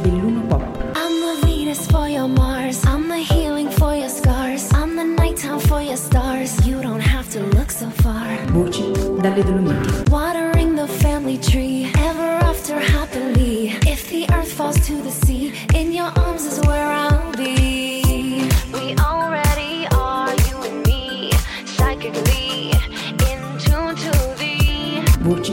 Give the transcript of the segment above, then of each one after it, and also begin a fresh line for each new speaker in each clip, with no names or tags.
Belluno Pop.
I'm the Venus for your Mars, I'm the healing for your scars, I'm the nighttime for your stars, you don't have to look so far.
Voci dalle Dolomiti.
Watering the family tree, ever after happily. If the earth falls to the sea, in your arms is where I'll be. We already are, you and me, psychically in tune to the
Voci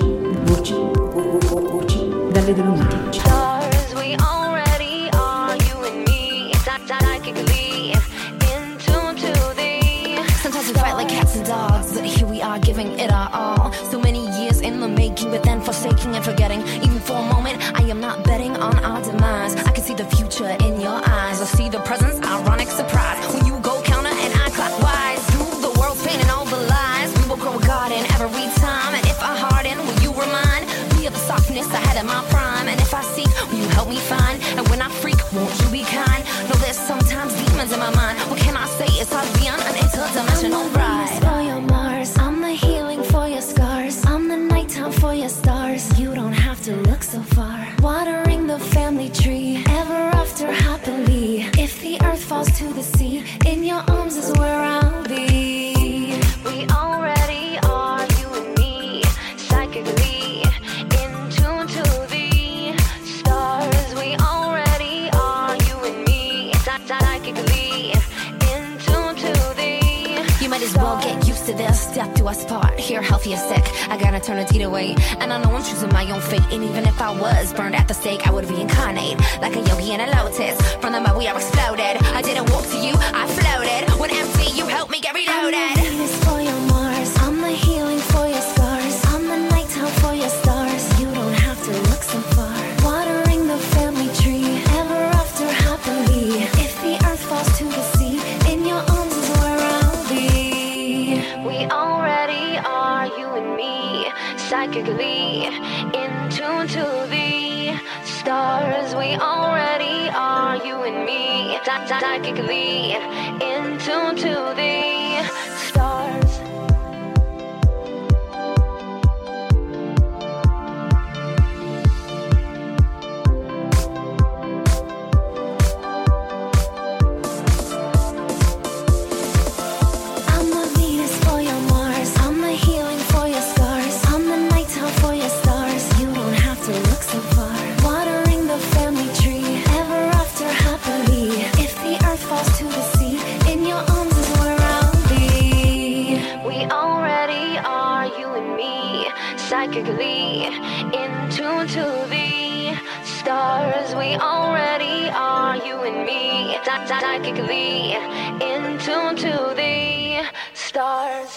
dalle Dolomiti.
stars. We already are, you and me, psychically in tune to the. Sometimes we fight like cats and dogs, but here we are giving it our all. So many years in the making, but then forsaking and forgetting. Even for a moment, I am not betting on our demise. I can see the future in your eyes. I see the presence, ironic surprise. When you go counter and I clockwise, through the world's pain and all the lies, we will grow a garden every time. And if I harden, will you remind me of the softness I had in my prime? And if I seek, will you help me find? And when I freak, won't you be kind? No, there's sometimes demons in my mind. What can I say? It's hard to be on an interdimensional ride. For your Mars, I'm the healing for your scars, I'm the nighttime for your stars. You don't have to look so far. Watering the family tree, ever after happily. If the earth falls to the sea, in your arms is where I'll be. We already are, you and me, psychically in tune to the stars. We already are, you and me, psychically in tune to the. You might as well get used to this. Death do us part. Here, healthy or sick, I got eternity to wait. And I know I'm choosing my own fate. And even if I was burned at the stake, I would reincarnate like a yogi in a lotus. From the mud we are exploded. I didn't walk to you, I floated. When empty, you helped me get reloaded. I'm the Venus for your Mars, I'm the healing for your scars, I'm the nighttime for your stars. You don't have to look so far. Watering the family tree, ever after happily. If the earth falls to the sea, in your arms is where I'll be. We already are, you and me, psychically in tune to the stars. We already are, you and me, psychically in tune to the stars. I'm the Venus for your Mars, I'm the healing for your scars, I'm the nighttime for your stars. You don't have to look so far. Watering the family tree, ever after happily. If the earth falls to the sea, in your arms is where I'll be. We already are, you and me, psychically in tune to the stars. We already are, you and me, psychically in tune to the stars.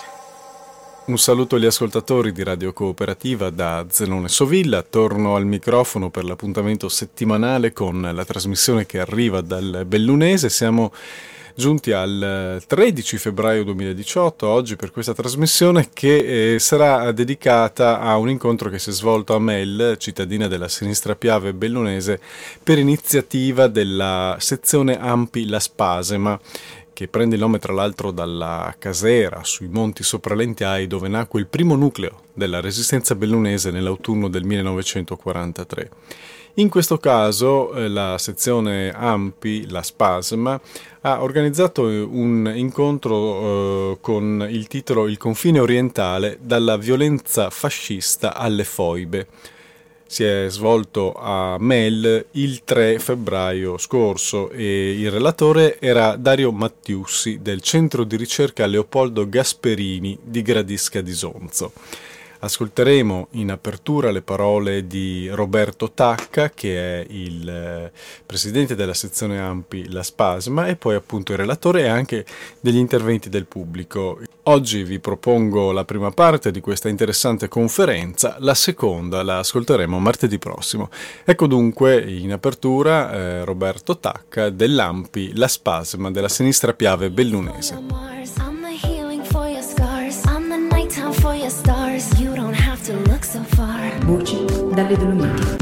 Un saluto agli ascoltatori di Radio Cooperativa da Zenone Sovilla. Torno al microfono per l'appuntamento settimanale con la trasmissione che arriva dal Bellunese. Siamo giunti al 13 febbraio 2018, oggi, per questa trasmissione che sarà dedicata a un incontro che si è svolto a Mel, cittadina della Sinistra Piave bellunese, per iniziativa della sezione AMPI La Spasema, che prende il nome tra l'altro dalla casera sui Monti Sopralentiai dove nacque il primo nucleo della resistenza bellunese nell'autunno del 1943. In questo caso la sezione AMPI, la Spasma, ha organizzato un incontro con il titolo Il confine orientale, dalla violenza fascista alle foibe. Si è svolto a Mel il 3 febbraio scorso e il relatore era Dario Mattiussi del Centro di Ricerca Leopoldo Gasperini di Gradisca di Sonzo. Ascolteremo in apertura le parole di Roberto Tacca, che è il presidente della sezione AMPI La Spasma, e poi appunto il relatore, e anche degli interventi del pubblico. Oggi vi propongo la prima parte di questa interessante conferenza, la seconda la ascolteremo martedì prossimo. Ecco dunque in apertura Roberto Tacca dell'AMPI La Spasma della Sinistra Piave bellunese.
Voci dalle Dolomiti.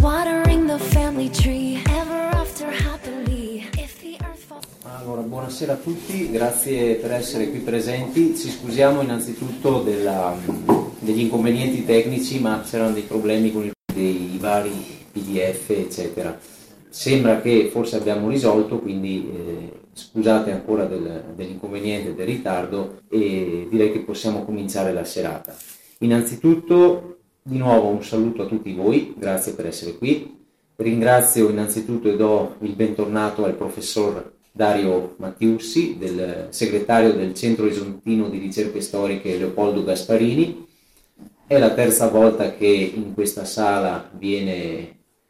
Allora, buonasera a tutti, grazie per essere qui presenti. Ci scusiamo innanzitutto degli inconvenienti tecnici, ma c'erano dei problemi con dei vari PDF, eccetera. sembra che forse abbiamo risolto, quindi scusate ancora dell'inconveniente e del ritardo, e direi che possiamo cominciare la serata. Innanzitutto, di nuovo un saluto a tutti voi, grazie per essere qui. Ringrazio innanzitutto e do il bentornato al professor Dario Mattiussi, del segretario del Centro Esontino di Ricerche Storiche Leopoldo Gasparini. È la terza volta che in questa sala viene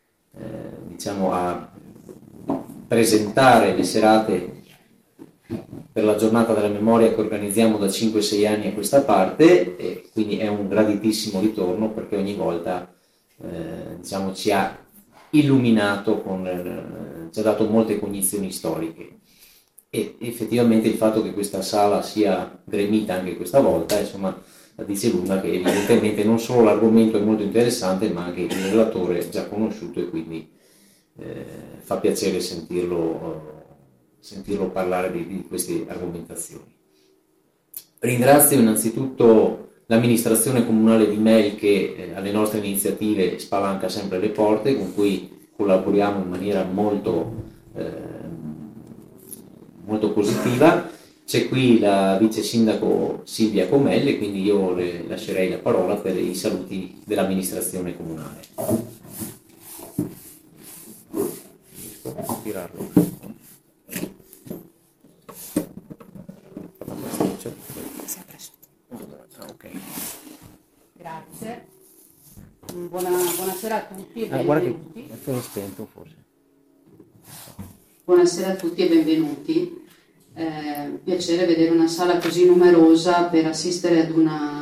a presentare le serate per la giornata della memoria che organizziamo da 5-6 anni a questa parte, e quindi è un graditissimo ritorno, perché ogni volta ci ha illuminato, ci ha dato molte cognizioni storiche, e effettivamente il fatto che questa sala sia gremita anche questa volta, insomma, la dice lunga, che evidentemente non solo l'argomento è molto interessante, ma anche il relatore è già conosciuto, e quindi fa piacere sentirlo parlare di queste argomentazioni. Ringrazio innanzitutto l'amministrazione comunale di Mel, che alle nostre iniziative spalanca sempre le porte, con cui collaboriamo in maniera molto positiva. C'è qui la vice sindaco Silvia Comelli, quindi io le lascerei la parola per i saluti dell'amministrazione comunale. Tirarlo. Okay.
Grazie. Buonasera a tutti e benvenuti.
Guarda che è spento forse.
Buonasera a tutti e benvenuti. Piacere vedere una sala così numerosa per assistere ad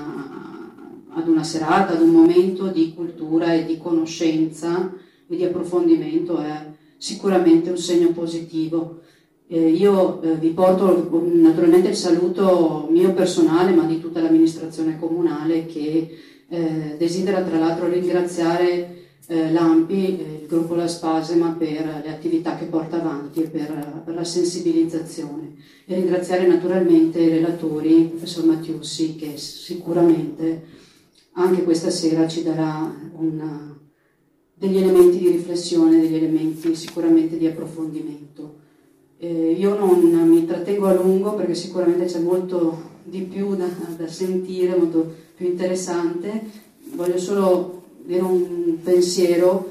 una serata, ad un momento di cultura e di conoscenza e di approfondimento. È sicuramente un segno positivo. Io vi porto naturalmente il saluto mio personale, ma di tutta l'amministrazione comunale, che desidera tra l'altro ringraziare l'ANPI, il gruppo La Spasima, per le attività che porta avanti e per la sensibilizzazione, e ringraziare naturalmente i relatori, il professor Mattiussi, che sicuramente anche questa sera ci darà degli elementi di riflessione, degli elementi sicuramente di approfondimento. Io non mi trattengo a lungo, perché sicuramente c'è molto di più da sentire, molto più interessante. Voglio solo dire un pensiero.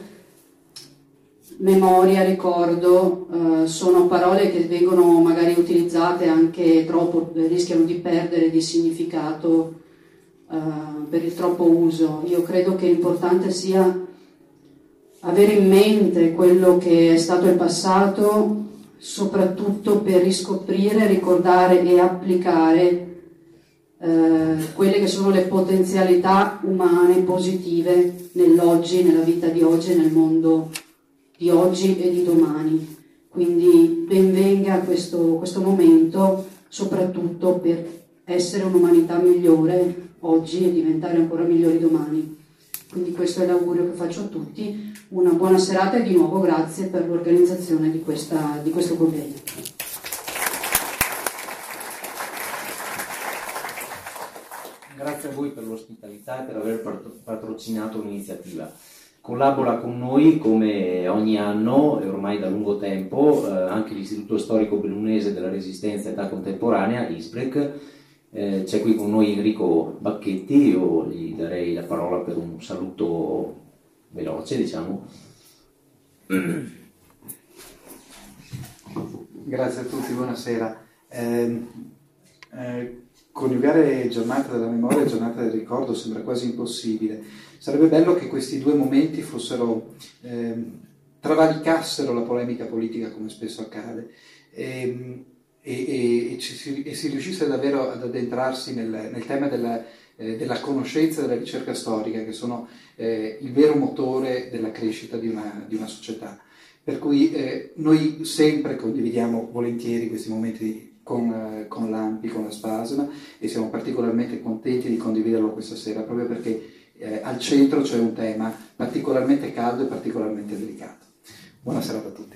Memoria, ricordo, sono parole che vengono magari utilizzate anche troppo, rischiano di perdere di significato per il troppo uso. Io credo che l'importante sia avere in mente quello che è stato il passato, soprattutto per riscoprire, ricordare e applicare quelle che sono le potenzialità umane positive nell'oggi, nella vita di oggi e nel mondo di oggi e di domani. Quindi ben venga questo momento, soprattutto per essere un'umanità migliore oggi e diventare ancora migliori domani. Quindi questo è l'augurio che faccio a tutti. Una buona serata e di nuovo grazie per l'organizzazione di questo convegno.
Grazie a voi per l'ospitalità e per aver patrocinato l'iniziativa. Collabora con noi come ogni anno e ormai da lungo tempo anche l'Istituto Storico Bellunese della Resistenza e Età Contemporanea, ISPREC. C'è qui con noi Enrico Bacchetti, io gli darei la parola per un saluto veloce, diciamo.
Grazie a tutti, buonasera. Coniugare giornata della memoria e giornata del ricordo sembra quasi impossibile. Sarebbe bello che questi due momenti fossero travalicassero la polemica politica, come spesso accade, e si riuscisse davvero ad addentrarsi nel tema della conoscenza e della ricerca storica, che sono il vero motore della crescita di una società. Per cui noi sempre condividiamo volentieri questi momenti con l'ANPI, con la Spasima, e siamo particolarmente contenti di condividerlo questa sera, proprio perché al centro c'è un tema particolarmente caldo e particolarmente delicato. Buona serata a tutti.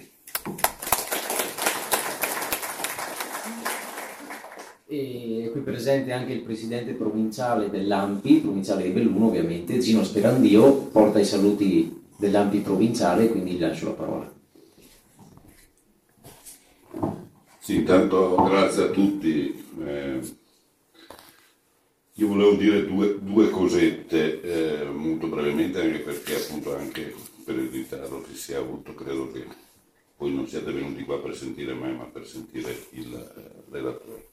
E è qui presente anche il presidente provinciale dell'ANPI, provinciale di Belluno ovviamente, Gino Sperandio, porta i saluti dell'ANPI provinciale, quindi gli lascio la parola.
Sì, intanto grazie a tutti. Io volevo dire due cosette molto brevemente, anche perché appunto anche per il ritardo che si è avuto, credo che voi non siate venuti qua per sentire me, ma per sentire il relatore.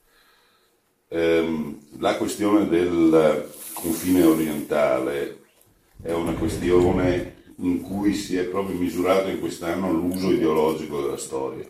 La questione del confine orientale è una questione in cui si è proprio misurato in quest'anno l'uso ideologico della storia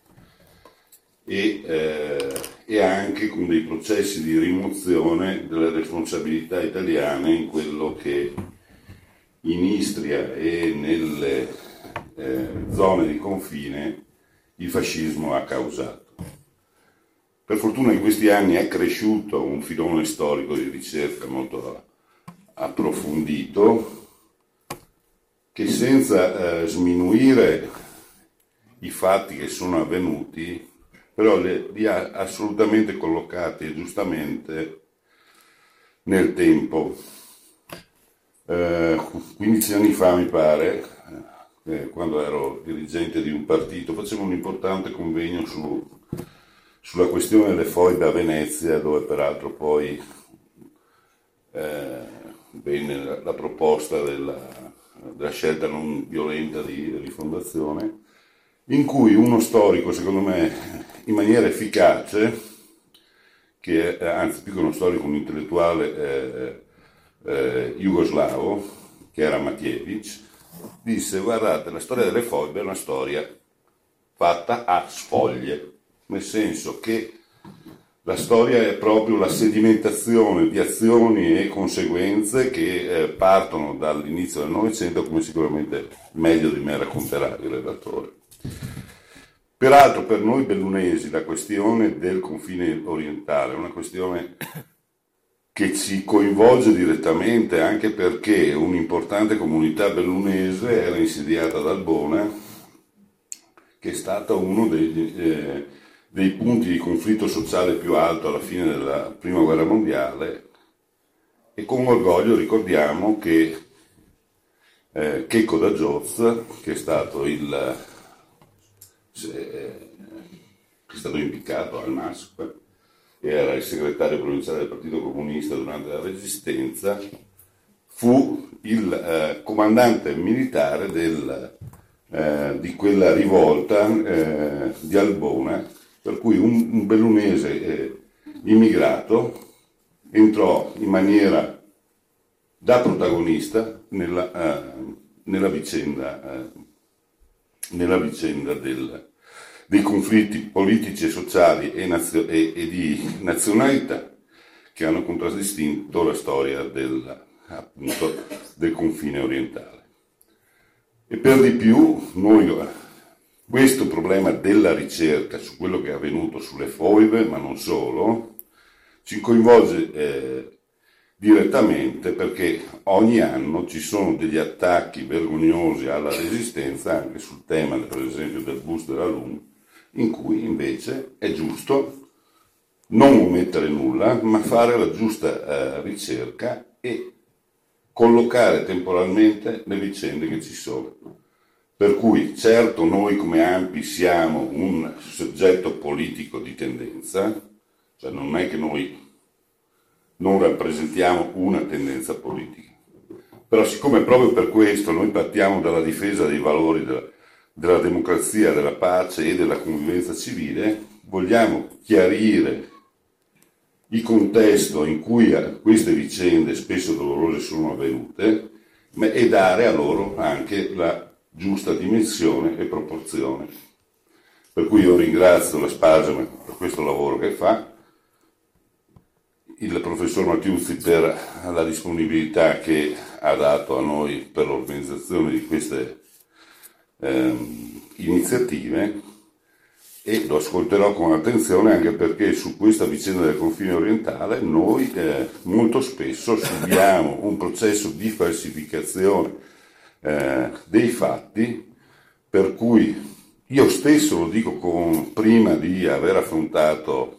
e anche con dei processi di rimozione delle responsabilità italiane in quello che in Istria e nelle zone di confine il fascismo ha causato. Per fortuna in questi anni è cresciuto un filone storico di ricerca molto approfondito che, senza sminuire i fatti che sono avvenuti, però li ha assolutamente collocati e giustamente nel tempo. 15 anni fa, mi pare, quando ero dirigente di un partito, facevo un importante convegno sulla questione delle foibe a Venezia, dove peraltro poi venne la proposta della scelta non violenta di rifondazione, in cui uno storico, secondo me, in maniera efficace, anzi più che uno storico, un intellettuale jugoslavo, che era Matijević, disse: guardate, la storia delle foibe è una storia fatta a sfoglie, nel senso che la storia è proprio la sedimentazione di azioni e conseguenze che partono dall'inizio del Novecento, come sicuramente meglio di me racconterà il relatore. Peraltro per noi bellunesi la questione del confine orientale è una questione che ci coinvolge direttamente, anche perché un'importante comunità bellunese era insediata ad Albona, che è stata uno dei punti di conflitto sociale più alto alla fine della Prima Guerra Mondiale, e con orgoglio ricordiamo che Checco da Gioz, che è stato impiccato al MASP, era il segretario provinciale del Partito Comunista durante la Resistenza, fu il comandante militare di quella rivolta di Albona, per cui un bellunese immigrato entrò in maniera da protagonista nella vicenda dei conflitti politici e sociali e di nazionalità che hanno contraddistinto la storia del confine orientale. E per di più, questo problema della ricerca su quello che è avvenuto sulle foibe, ma non solo, ci coinvolge direttamente, perché ogni anno ci sono degli attacchi vergognosi alla resistenza, anche sul tema, per esempio, del bus della LUM, in cui invece è giusto non omettere nulla, ma fare la giusta ricerca e collocare temporalmente le vicende che ci sono. Per cui certo noi come ANPI siamo un soggetto politico di tendenza, cioè non è che noi non rappresentiamo una tendenza politica, però siccome proprio per questo noi partiamo dalla difesa dei valori della democrazia, della pace e della convivenza civile, vogliamo chiarire il contesto in cui queste vicende spesso dolorose sono avvenute e dare a loro anche la giusta dimensione e proporzione. Per cui io ringrazio la Spagem per questo lavoro che fa, il professor Mattiuzzi per la disponibilità che ha dato a noi per l'organizzazione di queste iniziative, e lo ascolterò con attenzione, anche perché su questa vicenda del confine orientale noi molto spesso subiamo un processo di falsificazione dei fatti, per cui io stesso lo dico prima di aver affrontato,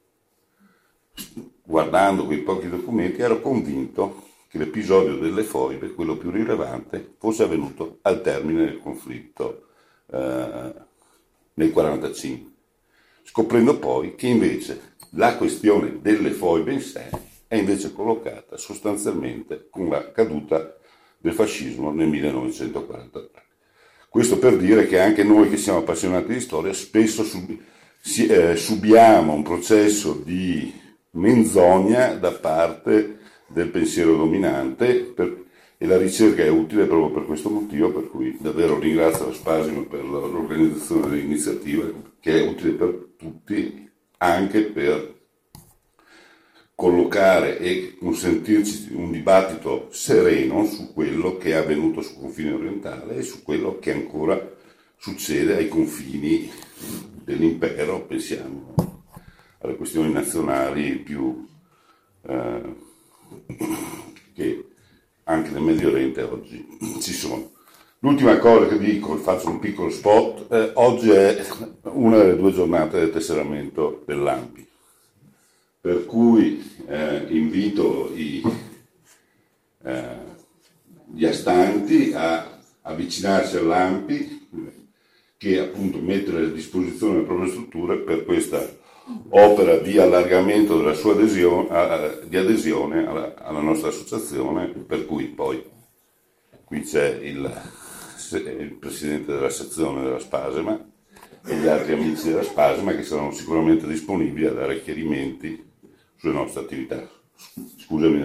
guardando quei pochi documenti, ero convinto che l'episodio delle foibe, quello più rilevante, fosse avvenuto al termine del conflitto nel 1945. scoprendo poi che invece la questione delle foibe in sé è invece collocata sostanzialmente con la caduta del fascismo nel 1943. Questo per dire che anche noi che siamo appassionati di storia spesso subiamo un processo di menzogna da parte del pensiero dominante e la ricerca è utile proprio per questo motivo, per cui davvero ringrazio la Spasima per l'organizzazione dell'iniziativa, che è utile per tutti, anche per collocare e consentirci un dibattito sereno su quello che è avvenuto sul confine orientale e su quello che ancora succede ai confini dell'impero. Pensiamo alle questioni nazionali più che anche nel Medio Oriente oggi ci sono. L'ultima cosa che dico, faccio un piccolo spot, oggi è una delle 2 giornate del tesseramento dell'ANPI, per cui invito gli astanti a avvicinarsi all'ANPI, che appunto mette a disposizione le proprie strutture per questa opera di allargamento della sua di adesione alla nostra associazione, per cui poi qui c'è il presidente della sezione della Spasima e gli altri amici della Spasima che saranno sicuramente disponibili a dare chiarimenti sulle nostre attività. Scusami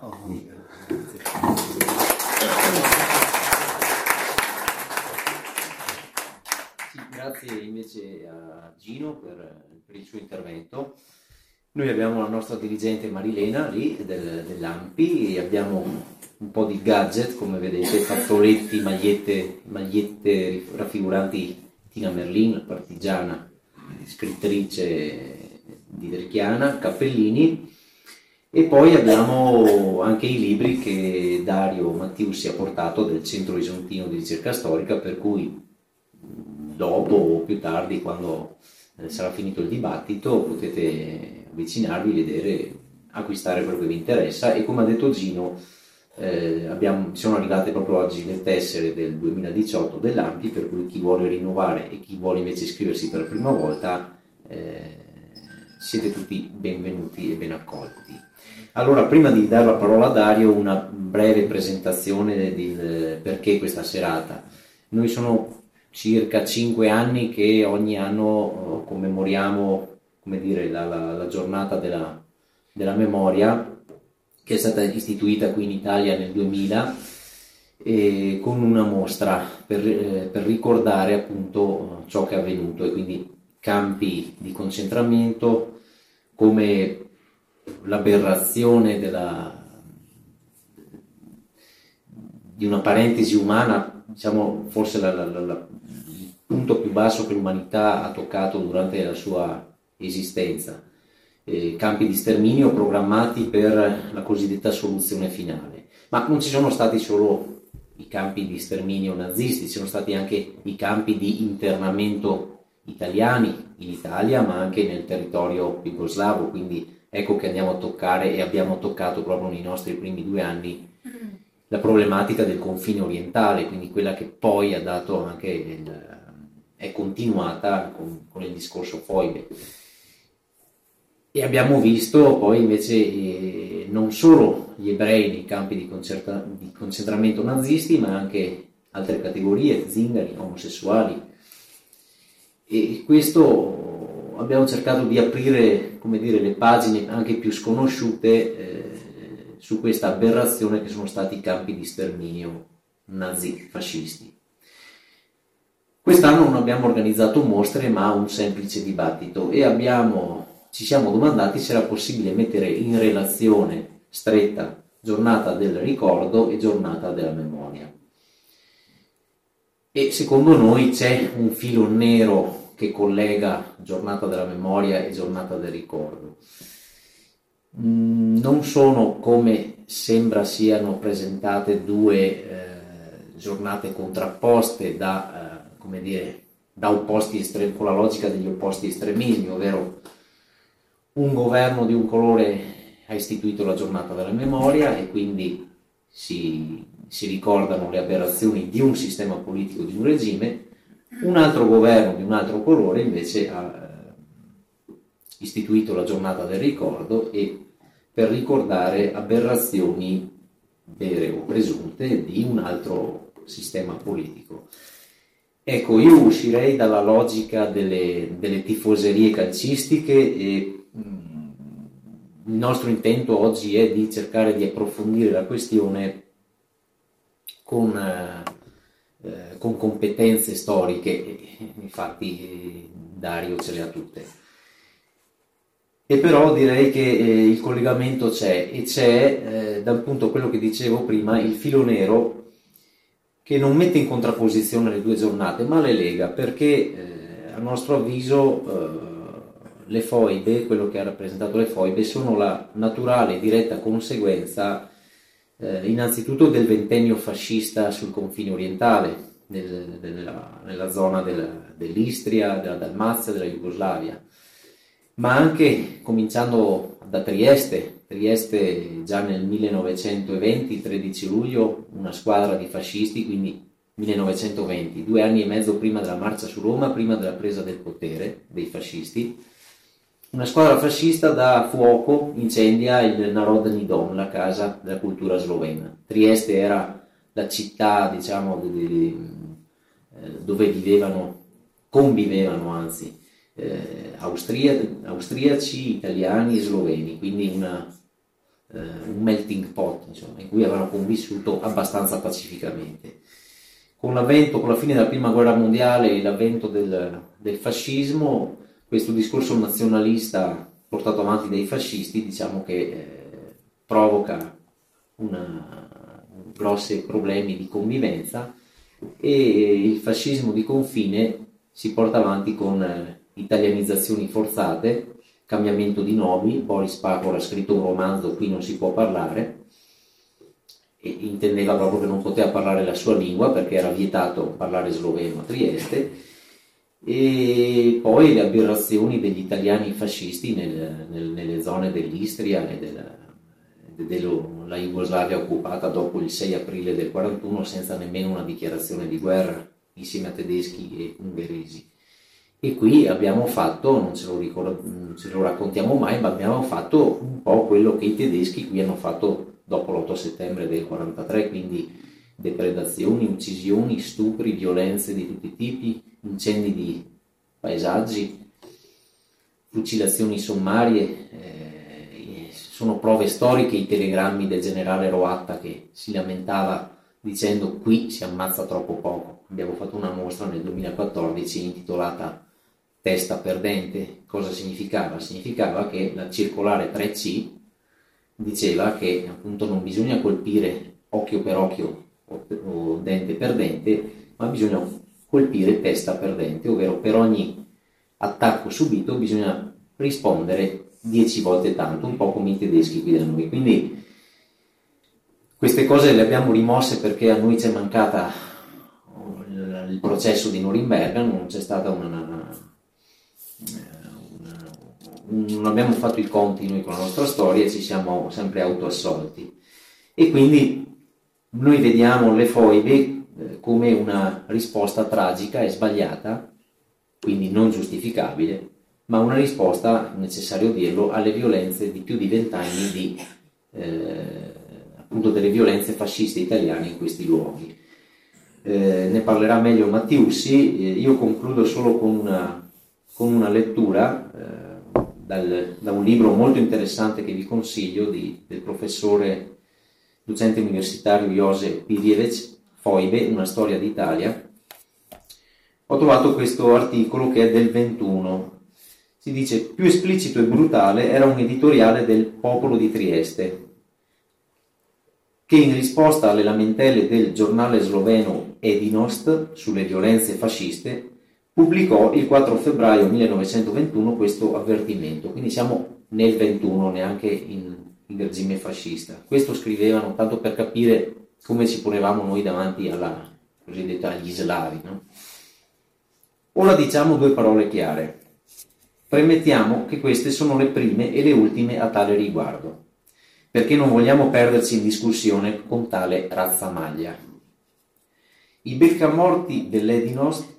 Grazie invece a Gino per il suo intervento. Noi abbiamo la nostra dirigente Marilena lì dell'ANPI e abbiamo un po' di gadget, come vedete, fazzoletti, magliette raffiguranti Tina Merlin, partigiana, scrittrice di Verchiana, cappellini, e poi abbiamo anche i libri che Dario Mattius si ha portato del Centro Isontino di Ricerca Storica, per cui dopo o più tardi, quando sarà finito il dibattito, potete avvicinarvi, vedere, acquistare quello che vi interessa. E come ha detto Gino, sono arrivate proprio oggi le tessere del 2018 dell'ANPI, per cui chi vuole rinnovare e chi vuole invece iscriversi per la prima volta siete tutti benvenuti e ben accolti. Allora, prima di dare la parola a Dario, una breve presentazione del perché questa serata. Noi sono circa 5 anni che ogni anno commemoriamo, come dire, la giornata della memoria, che è stata istituita qui in Italia nel 2000, con una mostra per ricordare appunto ciò che è avvenuto, e quindi campi di concentramento come l'aberrazione di una parentesi umana, diciamo forse il punto più basso che l'umanità ha toccato durante la sua esistenza, campi di sterminio programmati per la cosiddetta soluzione finale. Ma non ci sono stati solo i campi di sterminio nazisti, ci sono stati anche i campi di internamento italiani in Italia, ma anche nel territorio jugoslavo, quindi ecco che andiamo a toccare, e abbiamo toccato proprio nei nostri primi 2 anni, la problematica del confine orientale, quindi quella che poi ha dato anche è continuata con il discorso foibe. E abbiamo visto poi invece non solo gli ebrei nei campi di concentramento nazisti, ma anche altre categorie, zingari, omosessuali. E questo abbiamo cercato di aprire, come dire, le pagine anche più sconosciute su questa aberrazione che sono stati i campi di sterminio nazi-fascisti. Quest'anno non abbiamo organizzato mostre, ma un semplice dibattito, e ci siamo domandati se era possibile mettere in relazione stretta giornata del ricordo e giornata della memoria. E secondo noi c'è un filo nero che collega giornata della memoria e giornata del ricordo. Non sono, come sembra siano presentate, 2 giornate contrapposte come dire, da opposti estremi, con la logica degli opposti estremismi, ovvero un governo di un colore ha istituito la giornata della memoria e quindi si ricordano le aberrazioni di un sistema politico, di un regime. Un altro governo di un altro colore invece ha istituito la giornata del ricordo e per ricordare aberrazioni vere o presunte di un altro sistema politico. Ecco, io uscirei dalla logica delle tifoserie calcistiche e il nostro intento oggi è di cercare di approfondire la questione con competenze storiche, infatti Dario ce le ha tutte. E però direi che il collegamento c'è, e c'è dal punto quello che dicevo prima, il filo nero che non mette in contrapposizione le due giornate ma le lega, perché a nostro avviso le foibe, quello che ha rappresentato le foibe, sono la naturale e diretta conseguenza innanzitutto del ventennio fascista sul confine orientale, nella zona dell'Istria, della Dalmazia, della Jugoslavia, ma anche cominciando da Trieste già nel 1920, il 13 luglio, una squadra di fascisti, quindi 1920, 2 anni e mezzo prima della marcia su Roma, prima della presa del potere dei fascisti, una squadra fascista dà fuoco, incendia il Narodni Dom, la casa della cultura slovena. Trieste era la città, diciamo, dove convivevano anzi, austriaci, italiani e sloveni, quindi un melting pot, insomma, in cui avevano convissuto abbastanza pacificamente. Con la fine della prima guerra mondiale e l'avvento del fascismo, questo discorso nazionalista portato avanti dai fascisti, diciamo che provoca grossi problemi di convivenza, e il fascismo di confine si porta avanti con italianizzazioni forzate, cambiamento di nomi. Boris Pahor ha scritto un romanzo, Qui non si può parlare, e intendeva proprio che non poteva parlare la sua lingua perché era vietato parlare sloveno a Trieste, e poi le aberrazioni degli italiani fascisti nelle zone dell'Istria e della Jugoslavia occupata dopo il 6 aprile del 41 senza nemmeno una dichiarazione di guerra insieme a tedeschi e ungheresi. E qui abbiamo fatto, non ce lo raccontiamo mai, ma abbiamo fatto un po' quello che i tedeschi qui hanno fatto dopo l'8 settembre del 43, quindi depredazioni, uccisioni, stupri, violenze di tutti i tipi, incendi di paesaggi, fucilazioni sommarie. Sono prove storiche i telegrammi del generale Roatta che si lamentava dicendo: qui si ammazza troppo poco. Abbiamo fatto una mostra nel 2014 intitolata Testa perdente. Cosa significava? Significava che la circolare 3C diceva che appunto non bisogna colpire occhio per occhio o dente per dente, ma bisogna colpire testa perdente, ovvero per ogni attacco subito bisogna rispondere 10 volte tanto, un po' come i tedeschi qui da noi. Quindi queste cose le abbiamo rimosse perché a noi c'è mancata il processo di Norimberga, non c'è stata non abbiamo fatto i conti noi con la nostra storia e ci siamo sempre autoassolti, e quindi noi vediamo le foibe come una risposta tragica e sbagliata, quindi non giustificabile, ma una risposta, necessario dirlo, alle violenze di più di 20 anni appunto delle violenze fasciste italiane in questi luoghi. Ne parlerà meglio Mattiussi. Io concludo solo con una lettura da un libro molto interessante che vi consiglio del professore docente universitario Josef Pirjevec, Foibe, una storia d'Italia. Ho trovato questo articolo che è del 21. Si dice: più esplicito e brutale era un editoriale del Popolo di Trieste, che in risposta alle lamentele del giornale sloveno Edinost sulle violenze fasciste pubblicò il 4 febbraio 1921 questo avvertimento. Quindi siamo nel 21, neanche in regime fascista. Questo scrivevano tanto per capire come ci ponevamo noi davanti alla cosiddetta agli slavi, no? Ora diciamo 2 parole chiare. Premettiamo che queste sono le prime e le ultime a tale riguardo, perché non vogliamo perderci in discussione con tale razzamaglia. I beccamorti dell'Edinost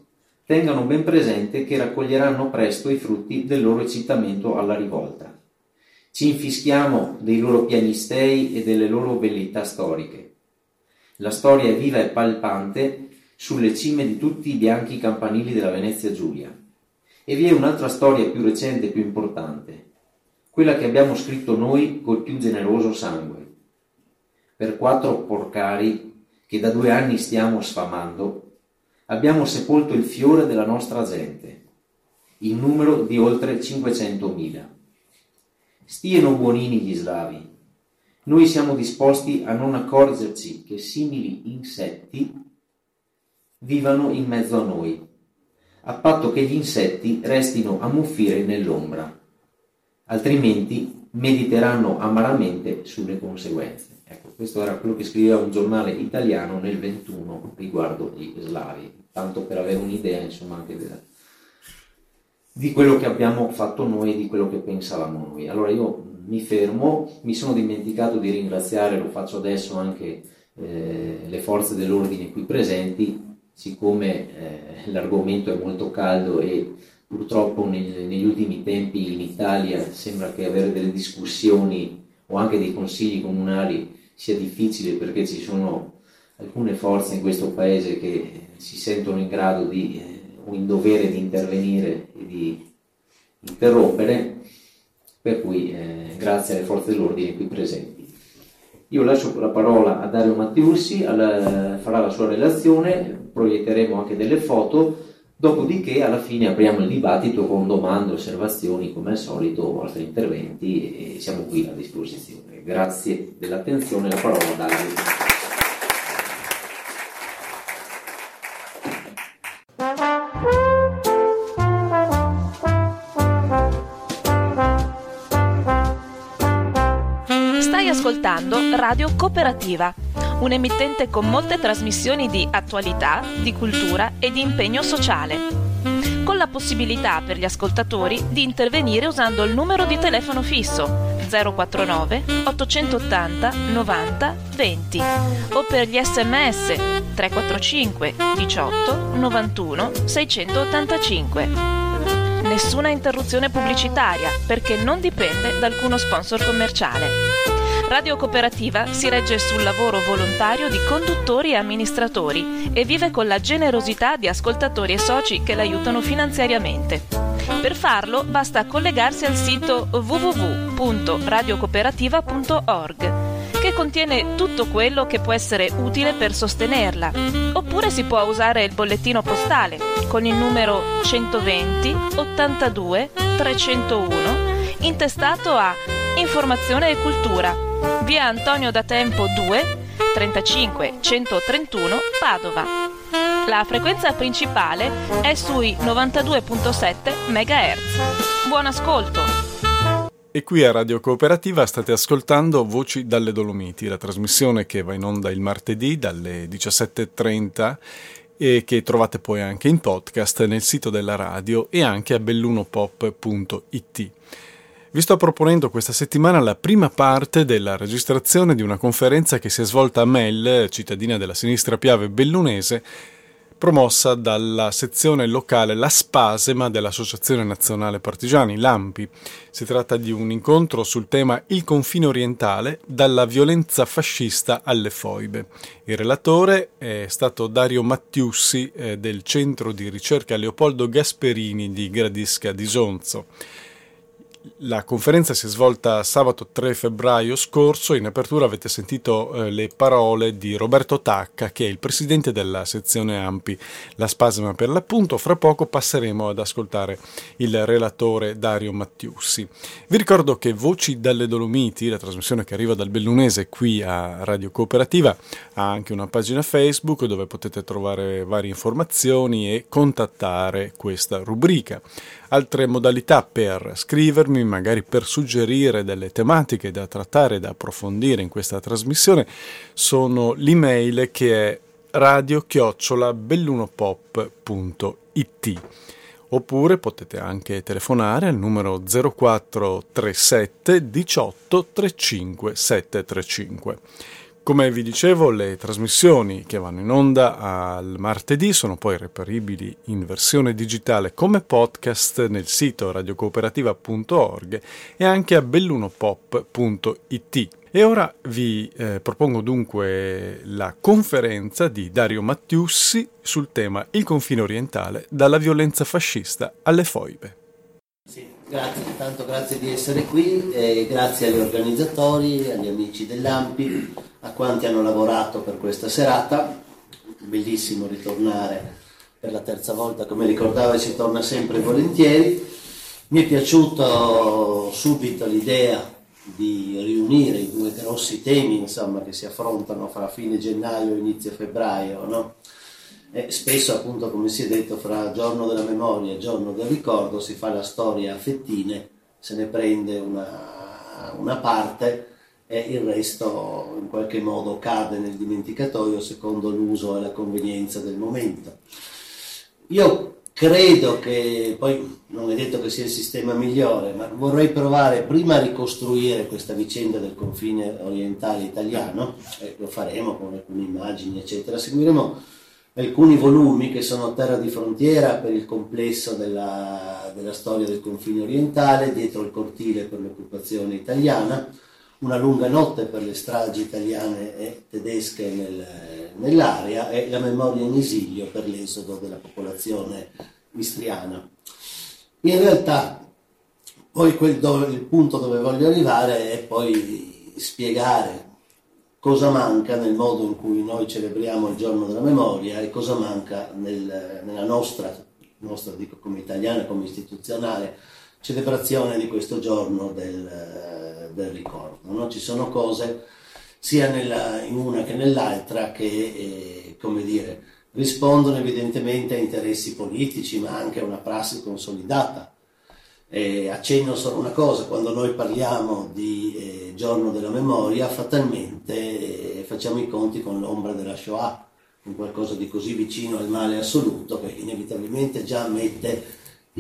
tengano ben presente che raccoglieranno presto i frutti del loro eccitamento alla rivolta. Ci infischiamo dei loro piagnistei e delle loro velleità storiche. La storia è viva e palpante sulle cime di tutti i bianchi campanili della Venezia Giulia. E vi è un'altra storia più recente e più importante, quella che abbiamo scritto noi col più generoso sangue. Per 4 porcari che da 2 anni stiamo sfamando, abbiamo sepolto il fiore della nostra gente, in numero di oltre 500.000. Stieno buonini gli slavi, noi siamo disposti a non accorgerci che simili insetti vivano in mezzo a noi, a patto che gli insetti restino a muffire nell'ombra, altrimenti mediteranno amaramente sulle conseguenze. Ecco, questo era quello che scriveva un giornale italiano nel 21 riguardo gli slavi, tanto per avere un'idea, insomma, anche di quello che abbiamo fatto noi e di quello che pensavamo noi. Allora io mi fermo, mi sono dimenticato di ringraziare, lo faccio adesso anche le forze dell'ordine qui presenti, siccome l'argomento è molto caldo e purtroppo negli ultimi tempi in Italia sembra che avere delle discussioni o anche dei consigli comunali sia difficile, perché ci sono alcune forze in questo paese che si sentono in grado o in dovere di intervenire e di interrompere, per cui grazie alle forze dell'ordine qui presenti. Io lascio la parola a Dario Mattiussi, farà la sua relazione, proietteremo anche delle foto, dopodiché alla fine apriamo il dibattito con domande, osservazioni, come al solito, altri interventi, e siamo qui a disposizione. Grazie dell'attenzione, la parola a Dario.
Stai ascoltando Radio Cooperativa, un emittente con molte trasmissioni di attualità, di cultura e di impegno sociale, con la possibilità per gli ascoltatori di intervenire usando il numero di telefono fisso 049 880 90 20 o per gli SMS 345 18 91 685. Nessuna interruzione pubblicitaria, perché non dipende da alcuno sponsor commerciale. Radio Cooperativa si regge sul lavoro volontario di conduttori e amministratori e vive con la generosità di ascoltatori e soci che l'aiutano finanziariamente. Per farlo basta collegarsi al sito www.radiocooperativa.org, che contiene tutto quello che può essere utile per sostenerla, oppure si può usare il bollettino postale con il numero 120 82 301 intestato a Informazione e Cultura, via Antonio da Tempo 2 35 131 Padova. La frequenza principale è sui 92.7 MHz. Buon ascolto!
E qui a Radio Cooperativa state ascoltando Voci dalle Dolomiti, la trasmissione che va in onda il martedì dalle 17:30 e che trovate poi anche in podcast nel sito della radio e anche a bellunopop.it. Vi sto proponendo questa settimana la prima parte della registrazione di una conferenza che si è svolta a Mel, cittadina della Sinistra Piave bellunese, promossa dalla sezione locale La Spasema dell'Associazione Nazionale Partigiani, l'ANPI. Si tratta di un incontro sul tema Il confine orientale, dalla violenza fascista alle foibe. Il relatore è stato Dario Mattiussi del Centro di Ricerca Leopoldo Gasperini di Gradisca di Sonzo. La conferenza si è svolta sabato 3 febbraio scorso. In apertura avete sentito le parole di Roberto Tacca, che è il presidente della sezione ANPI La Spasema per l'appunto. Fra poco passeremo ad ascoltare il relatore Dario Mattiussi. Vi ricordo che Voci dalle Dolomiti, la trasmissione che arriva dal Bellunese qui a Radio Cooperativa, ha anche una pagina Facebook dove potete trovare varie informazioni e contattare questa rubrica. Altre modalità per scrivermi, magari per suggerire delle tematiche da trattare e da approfondire in questa trasmissione, sono l'email che è radio@bellunopop.it, oppure potete anche telefonare al numero 0437 18 35 735. Come vi dicevo, le trasmissioni che vanno in onda al martedì sono poi reperibili in versione digitale come podcast nel sito radiocooperativa.org e anche a bellunopop.it. E ora vi propongo dunque la conferenza di Dario Mattiussi sul tema Il confine orientale, dalla violenza fascista alle foibe.
Sì, grazie, intanto grazie di essere qui e grazie agli organizzatori, agli amici dell'AMPI, a quanti hanno lavorato per questa serata. Bellissimo ritornare per la terza volta, come ricordavo, si torna sempre volentieri. Mi è piaciuto subito l'idea di riunire i due grossi temi, insomma, che si affrontano fra fine gennaio e inizio febbraio, no? E spesso, appunto, come si è detto, fra giorno della memoria e giorno del ricordo si fa la storia a fettine, se ne prende una parte e il resto in qualche modo cade nel dimenticatoio secondo l'uso e la convenienza del momento. Io credo che, poi non è detto che sia il sistema migliore, ma vorrei provare prima a ricostruire questa vicenda del confine orientale italiano, e lo faremo con alcune immagini, eccetera. Seguiremo alcuni volumi che sono terra di frontiera per il complesso della storia del confine orientale, Dietro il cortile per l'occupazione italiana, Una lunga notte per le stragi italiane e tedesche nell'area e La memoria in esilio per l'esodo della popolazione istriana. In realtà poi il punto dove voglio arrivare è poi spiegare cosa manca nel modo in cui noi celebriamo il giorno della memoria e cosa manca nella nostra dico come italiana, come istituzionale, celebrazione di questo giorno del ricordo. No? Ci sono cose sia in una che nell'altra che, come dire, rispondono evidentemente a interessi politici, ma anche a una prassi consolidata. Accenno solo una cosa: quando noi parliamo di giorno della memoria, fatalmente facciamo i conti con l'ombra della Shoah, con qualcosa di così vicino al male assoluto che inevitabilmente già mette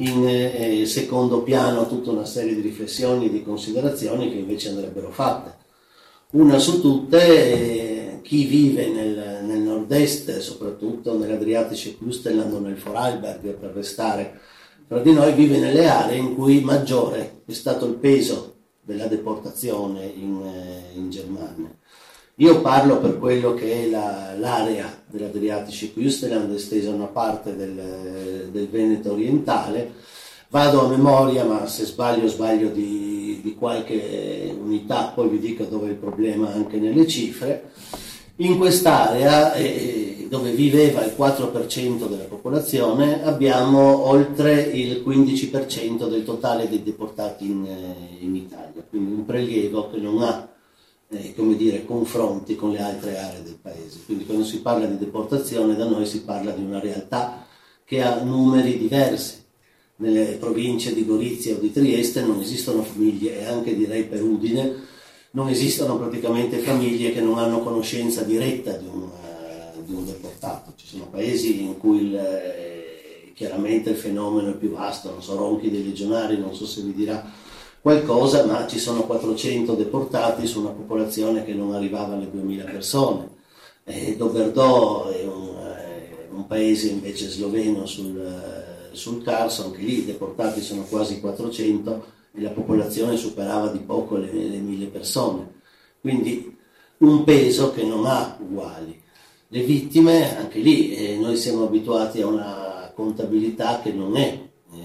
in secondo piano tutta una serie di riflessioni e di considerazioni che invece andrebbero fatte. Una su tutte, chi vive nel nord-est, soprattutto nell'Adriatische Küstenland o nel Vorarlberg, per restare tra di noi, vive nelle aree in cui maggiore è stato il peso della deportazione in Germania. Io parlo per quello che è l'area dell'Adriatische Küstenland, estesa una parte del Veneto orientale. Vado a memoria, ma se sbaglio di qualche unità, poi vi dico dove è il problema anche nelle cifre. In quest'area, dove viveva il 4% della popolazione, abbiamo oltre il 15% del totale dei deportati in Italia, quindi un prelievo che non ha confronti con le altre aree del paese. Quindi quando si parla di deportazione da noi si parla di una realtà che ha numeri diversi. Nelle province di Gorizia o di Trieste non esistono famiglie, e anche direi per Udine non esistono praticamente famiglie che non hanno conoscenza diretta di un deportato. Ci sono paesi in cui chiaramente il fenomeno è più vasto, non so, Ronchi dei Legionari, non so se vi dirà qualcosa, ma ci sono 400 deportati su una popolazione che non arrivava alle 2000 persone. Doberdò è un paese invece sloveno sul Carso, anche lì i deportati sono quasi 400 e la popolazione superava di poco le 1000 persone. Quindi un peso che non ha uguali. Le vittime, anche lì noi siamo abituati a una contabilità che non è,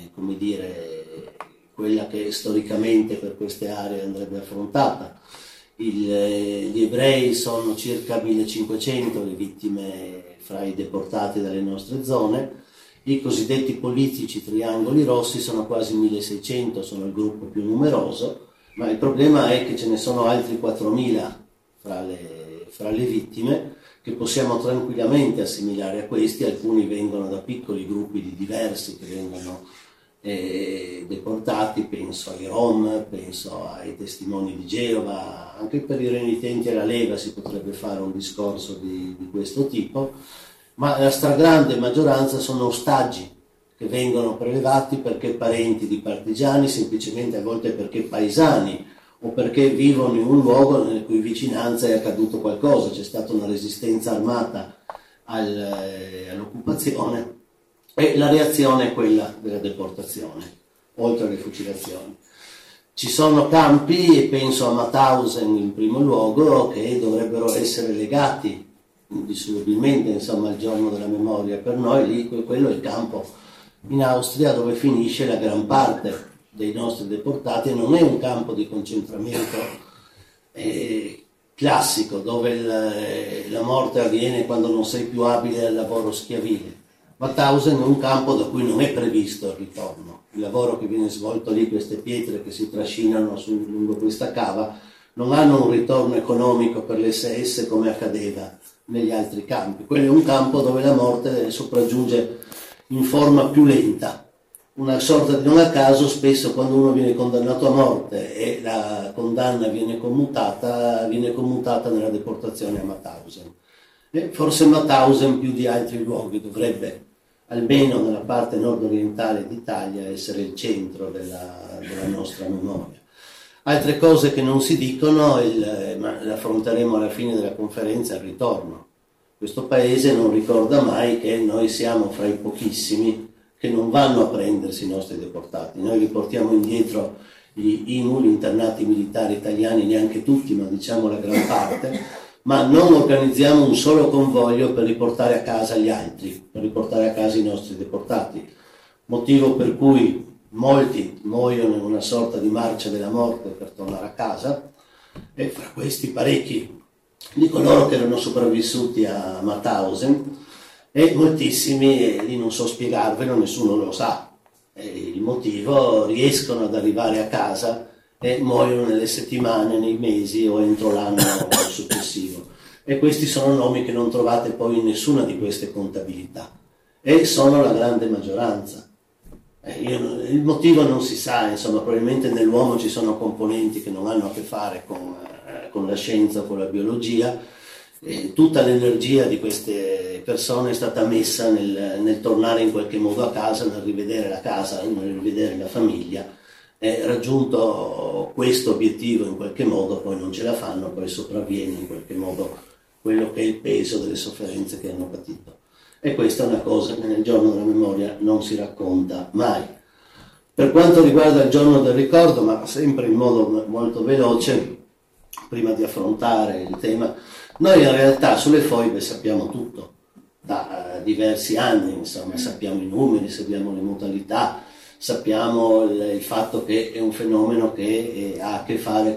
quella che storicamente per queste aree andrebbe affrontata. Gli ebrei sono circa 1500 le vittime fra i deportati dalle nostre zone. I cosiddetti politici triangoli rossi sono quasi 1600, sono il gruppo più numeroso, ma il problema è che ce ne sono altri 4000 fra le vittime che possiamo tranquillamente assimilare a questi. Alcuni vengono da piccoli gruppi di diversi che vengono deportati, penso ai Rom, penso ai testimoni di Geova, anche per i renitenti alla Lega si potrebbe fare un discorso di questo tipo, ma la stragrande maggioranza sono ostaggi che vengono prelevati perché parenti di partigiani, semplicemente a volte perché paesani o perché vivono in un luogo nella cui vicinanza è accaduto qualcosa, c'è stata una resistenza armata all'occupazione, e la reazione è quella della deportazione, oltre alle fucilazioni. Ci sono campi, e penso a Mauthausen in primo luogo, che dovrebbero essere legati indissolubilmente, insomma, al giorno della memoria. Per noi lì quello è il campo in Austria dove finisce la gran parte dei nostri deportati, e non è un campo di concentramento classico dove la morte avviene quando non sei più abile al lavoro schiavile. Mauthausen è un campo da cui non è previsto il ritorno. Il lavoro che viene svolto lì, queste pietre che si trascinano lungo questa cava, non hanno un ritorno economico per l'SS come accadeva negli altri campi. Quello è un campo dove la morte sopraggiunge in forma più lenta, una sorta di non a caso. Spesso quando uno viene condannato a morte e la condanna viene commutata nella deportazione a Mauthausen. E forse Mauthausen più di altri luoghi dovrebbe, almeno nella parte nord-orientale d'Italia, essere il centro della nostra memoria. Altre cose che non si dicono, ma le affronteremo alla fine della conferenza, il ritorno. Questo paese non ricorda mai che noi siamo fra i pochissimi che non vanno a prendersi i nostri deportati. Noi li portiamo indietro gli IMU, gli internati militari italiani, neanche tutti, ma diciamo la gran parte, ma non organizziamo un solo convoglio per riportare a casa gli altri, per riportare a casa i nostri deportati. Motivo per cui molti muoiono in una sorta di marcia della morte per tornare a casa, e fra questi parecchi di coloro che erano sopravvissuti a Mauthausen, e moltissimi, lì non so spiegarvelo, nessuno lo sa, il motivo, riescono ad arrivare a casa e muoiono nelle settimane, nei mesi o entro l'anno successivo. E questi sono nomi che non trovate poi in nessuna di queste contabilità, e sono la grande maggioranza. Il motivo non si sa, insomma, probabilmente nell'uomo ci sono componenti che non hanno a che fare con la scienza o con la biologia. Tutta l'energia di queste persone è stata messa nel tornare in qualche modo a casa, nel rivedere la casa, nel rivedere la famiglia. Raggiunto questo obiettivo in qualche modo, poi non ce la fanno, poi sopravviene in qualche modo quello che è il peso delle sofferenze che hanno patito. E questa è una cosa che nel giorno della memoria non si racconta mai. Per quanto riguarda il giorno del ricordo, ma sempre in modo molto veloce, prima di affrontare il tema, noi in realtà sulle foibe sappiamo tutto, da diversi anni, insomma, sappiamo i numeri, sappiamo le modalità, sappiamo il fatto che è un fenomeno che ha a che fare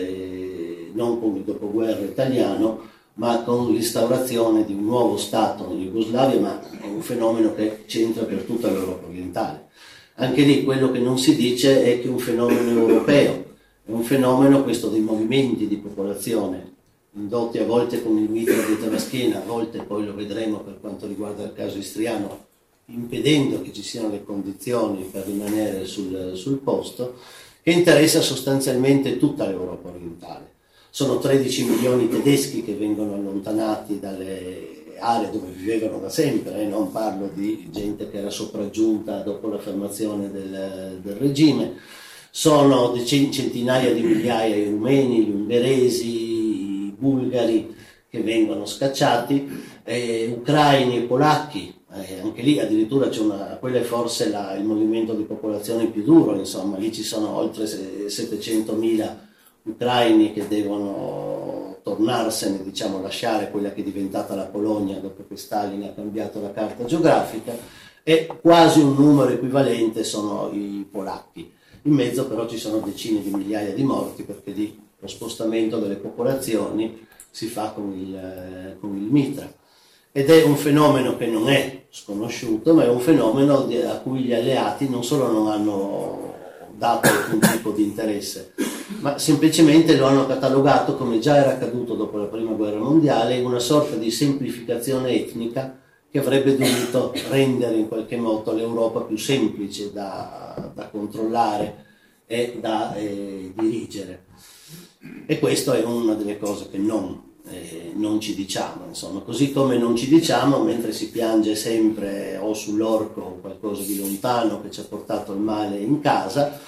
non con il dopoguerra italiano, ma con l'instaurazione di un nuovo Stato in Jugoslavia, ma è un fenomeno che c'entra per tutta l'Europa orientale. Anche lì quello che non si dice è che è un fenomeno europeo, è un fenomeno questo dei movimenti di popolazione, indotti a volte con il mitra dietro la schiena, a volte, poi lo vedremo per quanto riguarda il caso istriano, impedendo che ci siano le condizioni per rimanere sul posto, che interessa sostanzialmente tutta l'Europa orientale. Sono 13 milioni tedeschi che vengono allontanati dalle aree dove vivevano da sempre, non parlo di gente che era sopraggiunta dopo l'affermazione del regime. Sono centinaia di migliaia i rumeni, gli ungheresi, i bulgari che vengono scacciati, ucraini e polacchi. Anche lì addirittura quello è forse il movimento di popolazione più duro, insomma, lì ci sono oltre 700.000 ucraini che devono tornarsene, diciamo, lasciare quella che è diventata la Polonia dopo che Stalin ha cambiato la carta geografica, e quasi un numero equivalente sono i polacchi. In mezzo però ci sono decine di migliaia di morti, perché lì lo spostamento delle popolazioni si fa con il mitra. Ed è un fenomeno che non è sconosciuto, ma è un fenomeno a cui gli alleati non solo non hanno dato alcun tipo di interesse, ma semplicemente lo hanno catalogato, come già era accaduto dopo la Prima Guerra Mondiale, in una sorta di semplificazione etnica che avrebbe dovuto rendere in qualche modo l'Europa più semplice da controllare e da dirigere. E questa è una delle cose che non ci diciamo, insomma, così come non ci diciamo, mentre si piange sempre o sull'orco o qualcosa di lontano che ci ha portato il male in casa,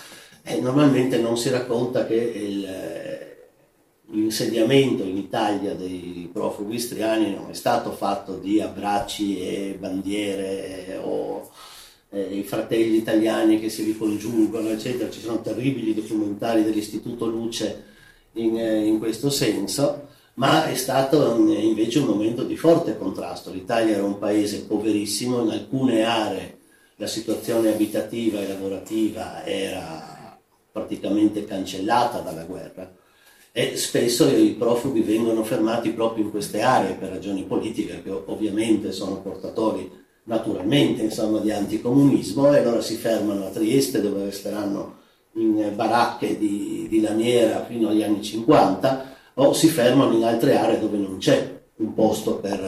normalmente non si racconta che l'insediamento in Italia dei profughi istriani non è stato fatto di abbracci e bandiere o i fratelli italiani che si ricongiungono, eccetera. Ci sono terribili documentari dell'Istituto Luce in questo senso, ma è stato invece un momento di forte contrasto. L'Italia era un paese poverissimo, in alcune aree la situazione abitativa e lavorativa era praticamente cancellata dalla guerra, e spesso i profughi vengono fermati proprio in queste aree per ragioni politiche, che ovviamente sono portatori naturalmente di anticomunismo, e allora si fermano a Trieste, dove resteranno in baracche di lamiera fino agli anni 50, o si fermano in altre aree dove non c'è un posto per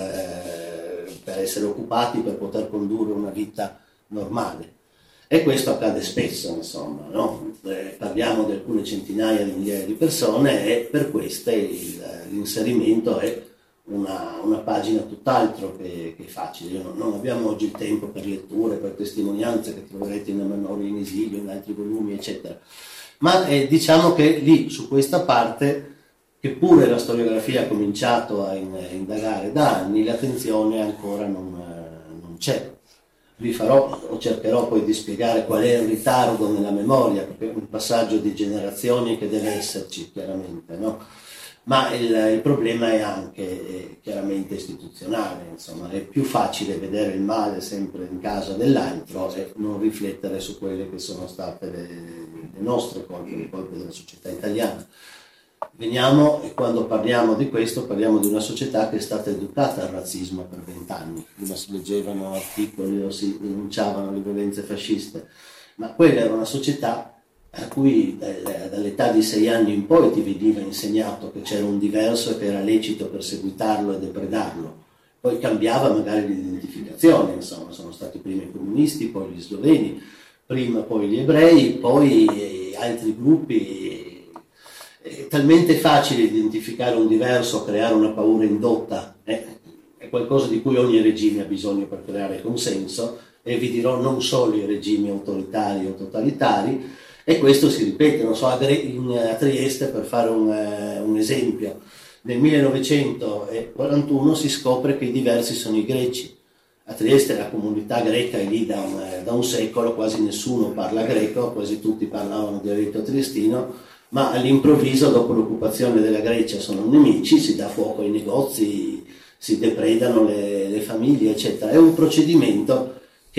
essere occupati, per poter condurre una vita normale. E questo accade spesso, no? Parliamo di alcune centinaia di migliaia di persone, e per queste l'inserimento è una pagina tutt'altro che facile. Non abbiamo oggi il tempo per letture, per testimonianze che troverete in Memoria in esilio, in altri volumi, eccetera. Ma diciamo che lì, su questa parte, che pure la storiografia ha cominciato a indagare da anni, l'attenzione ancora non c'è. Vi farò o cercherò poi di spiegare qual è il ritardo nella memoria, perché è un passaggio di generazioni che deve esserci, chiaramente, no? Ma il problema è anche chiaramente istituzionale, è più facile vedere il male sempre in casa dell'altro e non riflettere su quelle che sono state le nostre colpe, le colpe della società italiana. Veniamo, e quando parliamo di questo, parliamo di una società che è stata educata al razzismo per 20 anni. Prima si leggevano articoli o si denunciavano le violenze fasciste, ma quella era una società a cui dall'età di 6 anni in poi ti veniva insegnato che c'era un diverso e che era lecito perseguitarlo e depredarlo. Poi cambiava magari l'identificazione, sono stati prima i comunisti, poi gli sloveni, prima poi gli ebrei, poi altri gruppi. È talmente facile identificare un diverso, creare una paura indotta, è qualcosa di cui ogni regime ha bisogno per creare consenso, e vi dirò non solo i regimi autoritari o totalitari, e questo si ripete, a Trieste, per fare un esempio, nel 1941 si scopre che i diversi sono i greci. A Trieste la comunità greca è lì da un secolo, quasi nessuno parla greco, quasi tutti parlavano dialetto triestino, ma all'improvviso, dopo l'occupazione della Grecia, sono nemici, si dà fuoco ai negozi, si depredano le famiglie, eccetera. È un procedimento che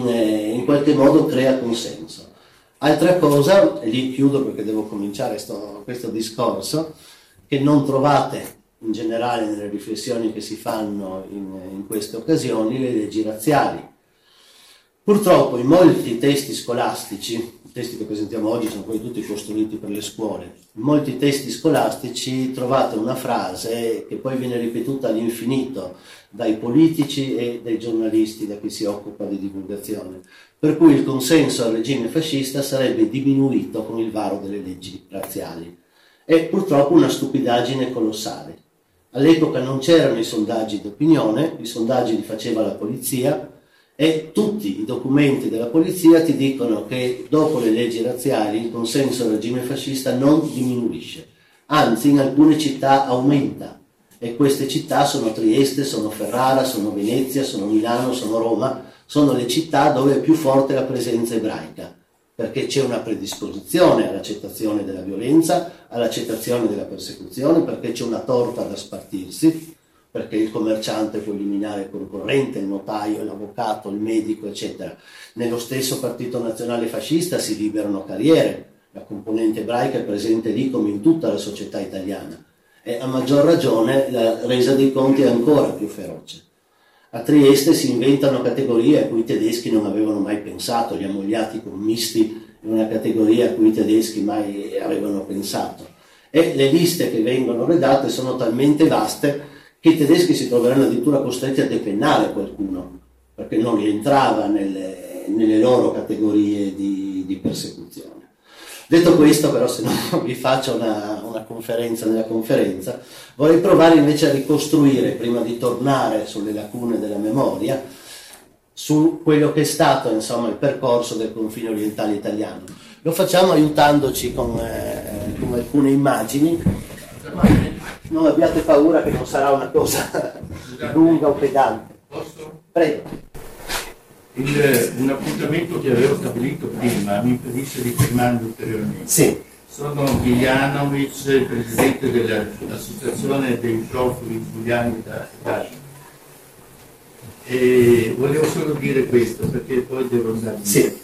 in qualche modo crea consenso. Altra cosa, e lì chiudo perché devo cominciare questo discorso, che non trovate in generale nelle riflessioni che si fanno in queste occasioni, le leggi razziali. Purtroppo in molti testi scolastici, i testi che presentiamo oggi sono poi tutti costruiti per le scuole, in molti testi scolastici trovate una frase che poi viene ripetuta all'infinito dai politici e dai giornalisti, da chi si occupa di divulgazione, per cui il consenso al regime fascista sarebbe diminuito con il varo delle leggi razziali. È purtroppo una stupidaggine colossale. All'epoca non c'erano i sondaggi d'opinione, i sondaggi li faceva la polizia, e tutti i documenti della polizia ti dicono che dopo le leggi razziali il consenso al regime fascista non diminuisce, anzi in alcune città aumenta, e queste città sono Trieste, sono Ferrara, sono Venezia, sono Milano, sono Roma, sono le città dove è più forte la presenza ebraica, perché c'è una predisposizione all'accettazione della violenza, all'accettazione della persecuzione, perché c'è una torta da spartirsi, perché il commerciante può eliminare il concorrente, il notaio, l'avvocato, il medico, eccetera. Nello stesso partito nazionale fascista si liberano carriere, la componente ebraica è presente lì come in tutta la società italiana, e a maggior ragione la resa dei conti è ancora più feroce. A Trieste si inventano categorie a cui i tedeschi non avevano mai pensato, gli ammogliati commisti è una categoria a cui i tedeschi mai avevano pensato, e le liste che vengono redate sono talmente vaste che i tedeschi si troveranno addirittura costretti a depennare qualcuno, perché non rientrava nelle loro categorie di persecuzione. Detto questo, però, se non vi faccio una conferenza nella conferenza, vorrei provare invece a ricostruire, prima di tornare sulle lacune della memoria, su quello che è stato il percorso del confine orientale italiano. Lo facciamo aiutandoci con alcune immagini. Non abbiate paura che non sarà una cosa lunga o pedante.
Posso?
Prego.
Un appuntamento che avevo stabilito prima mi impedisce di fermarmi ulteriormente.
Sì.
Sono Giulianovic, presidente dell'associazione dei profughi giuliani da Italia. E volevo solo dire questo perché poi devo andare via.
Sì.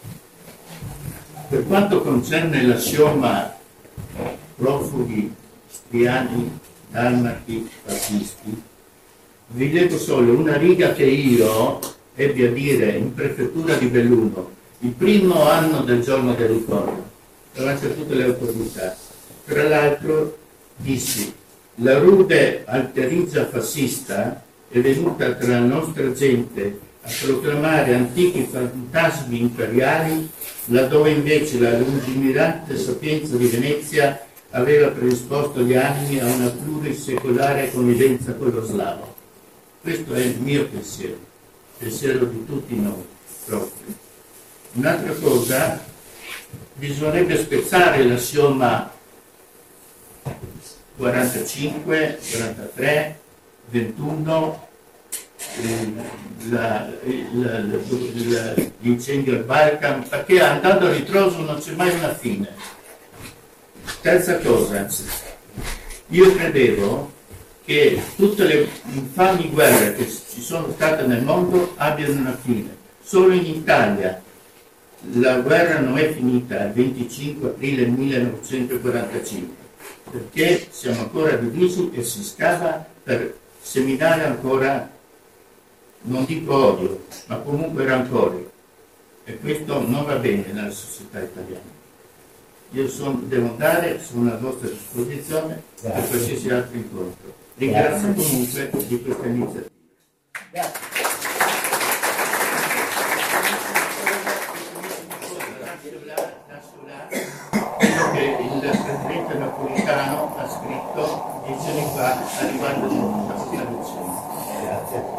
Per quanto concerne l'assioma profughi, striani, dalmati, fascisti, vi leggo solo una riga che io ebbi a dire in prefettura di Belluno, il primo anno del giorno del ricordo, davanti a tutte le autorità. Tra l'altro dissi, la rude alterigia fascista è venuta tra la nostra gente a proclamare antichi fantasmi imperiali, laddove invece la lungimirante sapienza di Venezia aveva predisposto gli animi a una plurisecolare convivenza con lo slavo. Questo è il mio pensiero di tutti noi proprio. Un'altra cosa, bisognerebbe spezzare l'assioma 45, 43, 21, l'incendio al Balkan, perché andando a ritroso non c'è mai una fine. Terza cosa, io credevo che tutte le infami guerre che ci sono state nel mondo abbiano una fine. Solo in Italia la guerra non è finita il 25 aprile 1945, perché siamo ancora divisi e si scava per seminare ancora, non dico odio, ma comunque rancore. E questo non va bene nella società italiana. Io devo andare, sono a vostra disposizione per qualsiasi altro incontro. Ringrazio comunque di questa iniziativa.
Grazie.
Quello che il presidente Napolitano ha scritto 10 anni fa arrivando a questa lezione. Grazie.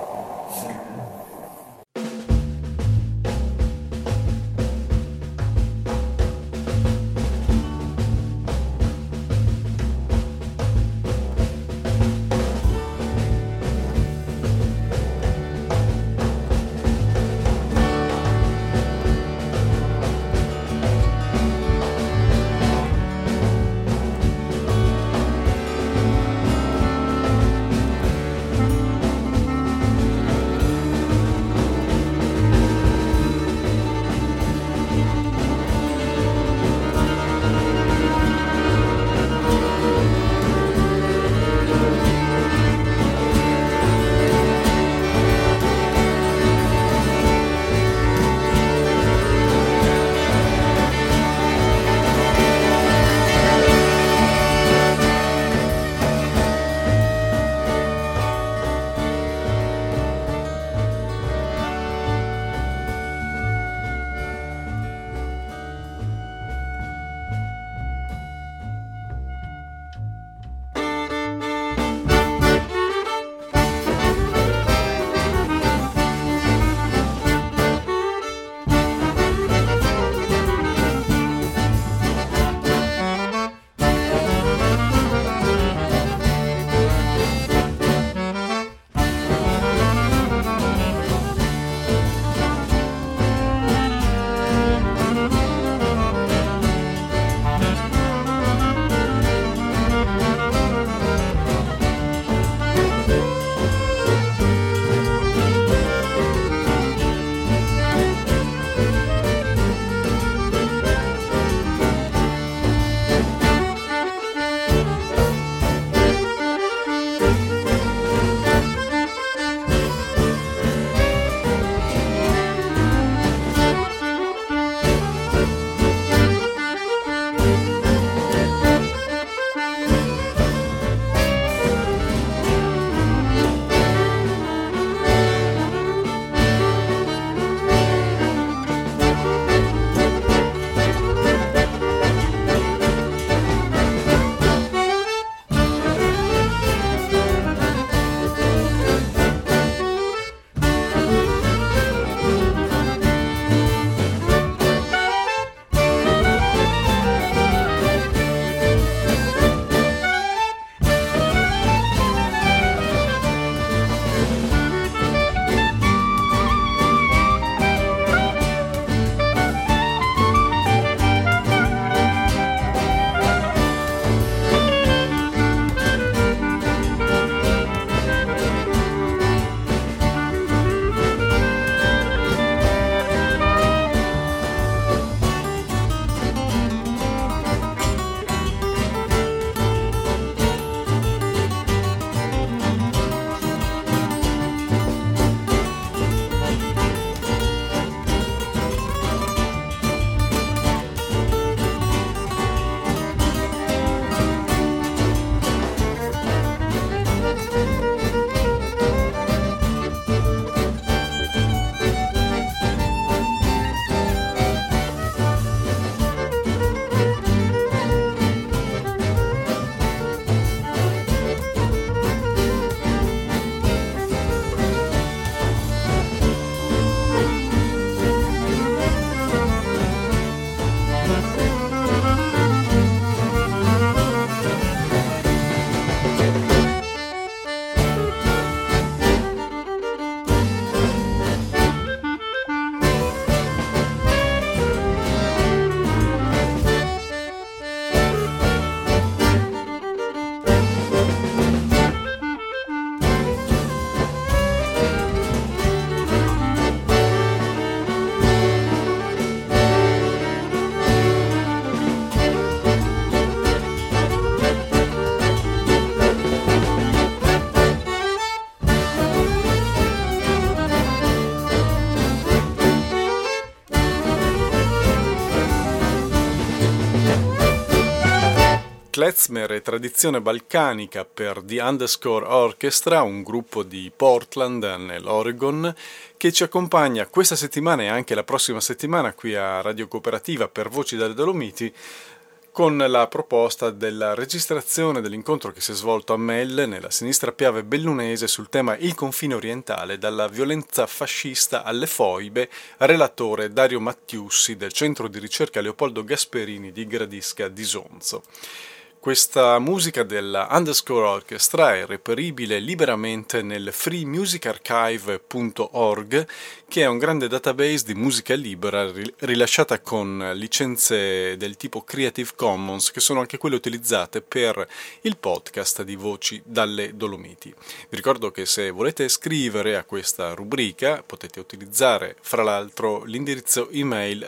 klezmer e tradizione balcanica per The Underscore Orchestra, un gruppo di Portland nell'Oregon che ci accompagna questa settimana e anche la prossima settimana qui a Radio Cooperativa per Voci dalle Dolomiti, con la proposta della registrazione dell'incontro che si è svolto a Melle, nella sinistra Piave bellunese, sul tema Il confine orientale, dalla violenza fascista alle foibe, relatore Dario Mattiussi del Centro di Ricerca Leopoldo Gasperini di Gradisca di Sonzo. Questa musica della Underscore Orchestra è reperibile liberamente nel freemusicarchive.org, che è un grande database di musica libera rilasciata con licenze del tipo Creative Commons, che sono anche quelle utilizzate per il podcast di Voci dalle Dolomiti. Vi ricordo che se volete scrivere a questa rubrica potete utilizzare fra l'altro l'indirizzo email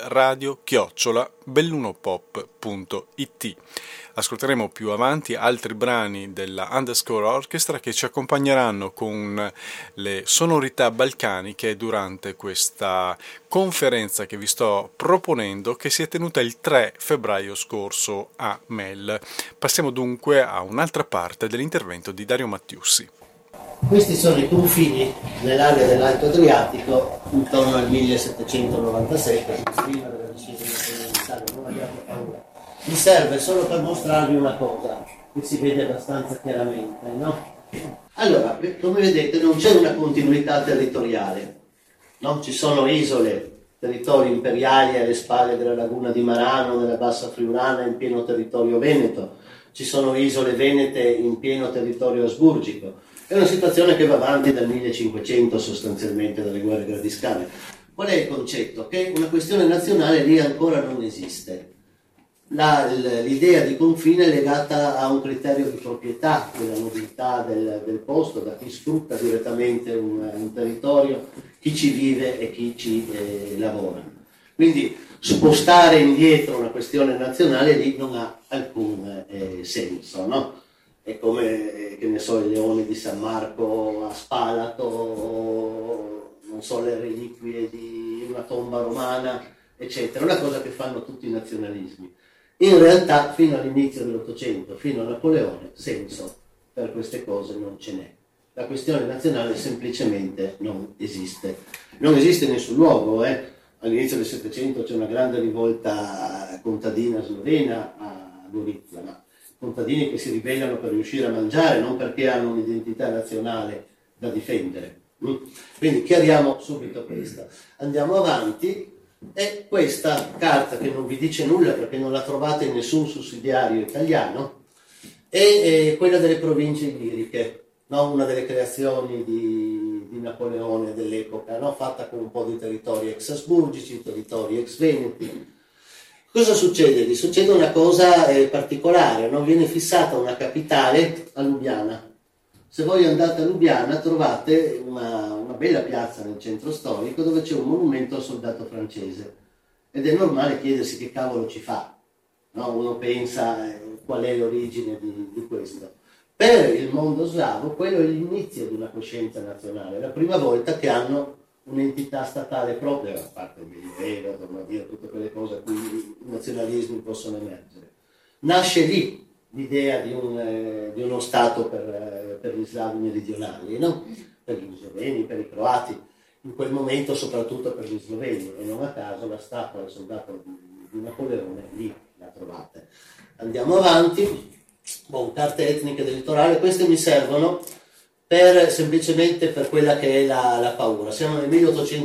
radio@bellunopop.it. Ascolteremo più avanti altri brani della Underscore Orchestra che ci accompagneranno con le sonorità balcaniche durante questa conferenza che vi sto proponendo, che si è tenuta il 3 febbraio scorso a Mel. Passiamo dunque a un'altra parte dell'intervento di Dario Mattiussi.
Questi sono i confini nell'area dell'Alto Adriatico intorno al 1797, prima della discesa continentale, non abbiamo paura. Mi serve solo per mostrarvi una cosa che si vede abbastanza chiaramente, no? Allora, come vedete non c'è una continuità territoriale, no? Ci sono isole, territori imperiali alle spalle della laguna di Marano, nella bassa friulana, in pieno territorio veneto, ci sono isole venete in pieno territorio asburgico. È una situazione che va avanti dal 1500 sostanzialmente, dalle guerre gradiscane. Qual è il concetto? Che una questione nazionale lì ancora non esiste. L'idea di confine è legata a un criterio di proprietà, della nobiltà del posto, da chi sfrutta direttamente un territorio, chi ci vive e chi ci lavora. Quindi spostare indietro una questione nazionale lì non ha alcun senso, no? È come, che ne so, il leone di San Marco a Spalato, o, non so, le reliquie di una tomba romana, eccetera. Una cosa che fanno tutti i nazionalismi. In realtà, fino all'inizio dell'Ottocento, fino a Napoleone, senso per queste cose non ce n'è. La questione nazionale semplicemente non esiste. Non esiste in nessun luogo. All'inizio del Settecento c'è una grande rivolta contadina slovena a Gorizia, ma contadini che si ribellano per riuscire a mangiare, non perché hanno un'identità nazionale da difendere. Quindi chiariamo subito questa. Andiamo avanti. E questa carta, che non vi dice nulla perché non la trovate in nessun sussidiario italiano, è quella delle province illiriche, no? Una delle creazioni di Napoleone dell'epoca, no? Fatta con un po' di territori ex asburgici, territori ex veneti. Cosa succede? Gli succede una cosa particolare, no? Viene fissata una capitale a Lubiana. Se voi andate a Lubiana trovate una bella piazza nel centro storico dove c'è un monumento al soldato francese, ed è normale chiedersi che cavolo ci fa, no? Uno pensa qual è l'origine di questo. Per il mondo slavo quello è l'inizio di una coscienza nazionale, è la prima volta che hanno un'entità statale propria, a parte il Medioevo, torno a dire tutte quelle cose a cui i nazionalismi possono emergere. Nasce lì l'idea di uno Stato per gli slavi meridionali, no? Per gli sloveni, per i croati, in quel momento soprattutto per gli sloveni, e non a caso la statua del soldato di Napoleone lì la trovate. Andiamo avanti. Carte etniche del litorale, queste mi servono semplicemente per quella che è la paura. Siamo nel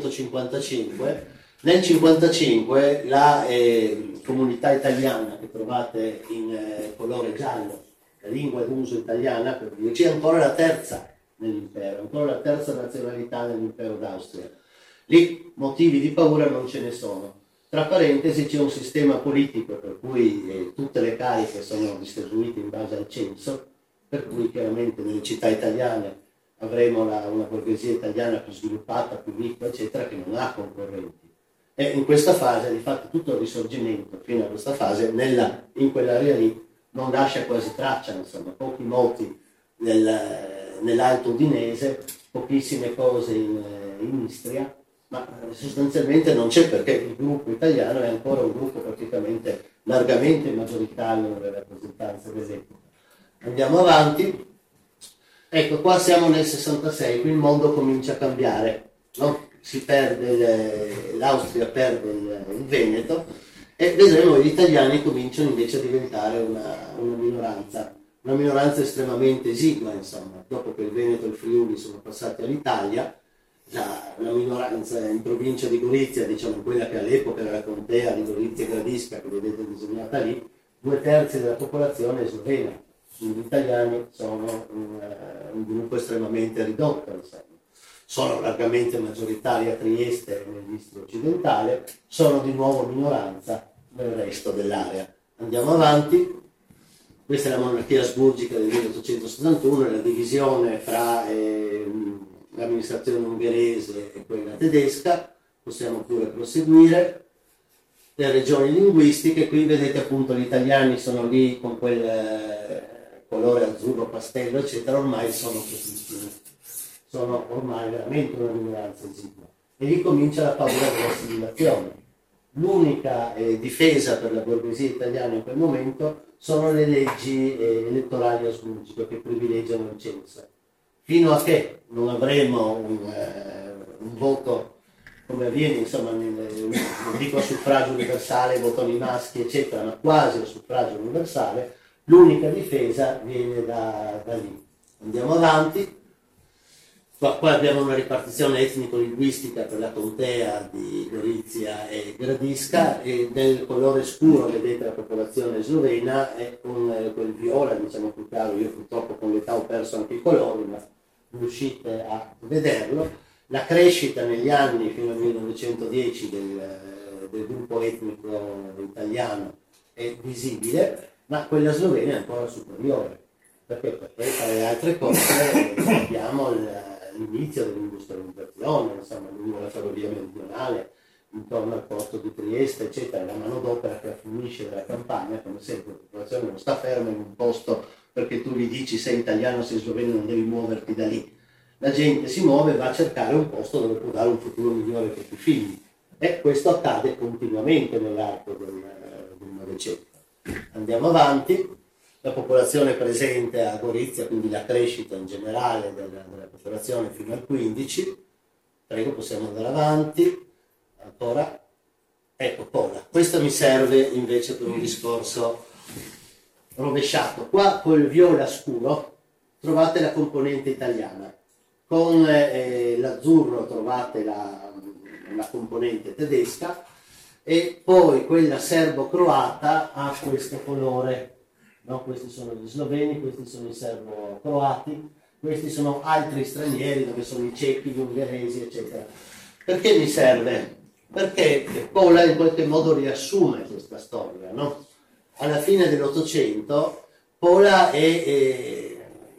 1855. Nel 1955 la comunità italiana che trovate in colore giallo, la lingua d'uso italiana, per dirci, è ancora la terza nell'impero, ancora la terza nazionalità nell'impero d'Austria. Lì motivi di paura non ce ne sono. Tra parentesi c'è un sistema politico per cui tutte le cariche sono distribuite in base al censo, per cui chiaramente nelle città italiane avremo una borghesia italiana più sviluppata, più ricca, eccetera, che non ha concorrenti. E in questa fase, di fatto, tutto il risorgimento fino a questa fase, in quell'area lì, non lascia quasi traccia, insomma, pochi moti nell'Alto Udinese, pochissime cose in Istria, ma sostanzialmente non c'è, perché il gruppo italiano è ancora un gruppo praticamente largamente maggioritario nelle rappresentanze dell'epoca. Andiamo avanti. Ecco, qua siamo nel 66, qui il mondo comincia a cambiare, no? Si perde l'Austria perde il Veneto e vedremo che gli italiani cominciano invece a diventare una minoranza estremamente esigua, insomma. Dopo che il Veneto e il Friuli sono passati all'Italia, la minoranza in provincia di Gorizia, diciamo quella che all'epoca era la contea di Gorizia e Gradisca, che vedete disegnata lì, 2/3 della popolazione è slovena. Gli italiani sono un gruppo estremamente ridotto, insomma. Sono largamente maggioritari a Trieste e nell'Istria occidentale, sono di nuovo minoranza nel resto dell'area. Andiamo avanti. Questa è la monarchia asburgica del 1871, è la divisione fra l'amministrazione ungherese e quella tedesca. Possiamo pure proseguire. Le regioni linguistiche, qui vedete appunto gli italiani sono lì con quel colore azzurro pastello, eccetera, ormai sono pochissimi, sono ormai veramente una minoranza esigua. E lì comincia la paura dell'assimilazione. L'unica difesa per la borghesia italiana in quel momento sono le leggi elettorali asburgiche che privilegiano il censo. Fino a che non avremo un voto come avviene, insomma, non dico a suffragio universale, votano i maschi, eccetera, ma quasi a suffragio universale, l'unica difesa viene da lì. Andiamo avanti. Qua abbiamo una ripartizione etnico-linguistica per la contea di Gorizia e Gradisca, e nel colore scuro vedete la popolazione slovena, e con quel viola, diciamo più chiaro, io purtroppo con l'età ho perso anche i colori, ma riuscite a vederlo. La crescita negli anni fino al 1910 del gruppo etnico italiano è visibile, ma quella slovena è ancora superiore. Perché tra le altre cose abbiamo l'inizio dell'industrializzazione, insomma, lungo la ferrovia meridionale, intorno al porto di Trieste, eccetera, la manodopera che affluisce dalla campagna, come sempre la popolazione non sta ferma in un posto perché tu gli dici sei italiano, sei sloveno, non devi muoverti da lì. La gente si muove e va a cercare un posto dove può dare un futuro migliore per i figli. E questo accade continuamente nell'arco del Novecento. Andiamo avanti. La popolazione presente a Gorizia, quindi la crescita in generale della popolazione fino al 15. Prego, possiamo andare avanti. Ancora. Ecco, Pola. Questo mi serve invece per un discorso rovesciato. Qua col viola scuro trovate la componente italiana. Con l'azzurro trovate la componente tedesca, e poi quella serbo-croata ha questo colore, no? Questi sono gli sloveni, questi sono i serbo-croati, questi sono altri stranieri dove sono i cechi, gli ungheresi, eccetera. Perché mi serve? Perché Pola in qualche modo riassume questa storia, no? Alla fine dell'Ottocento Pola è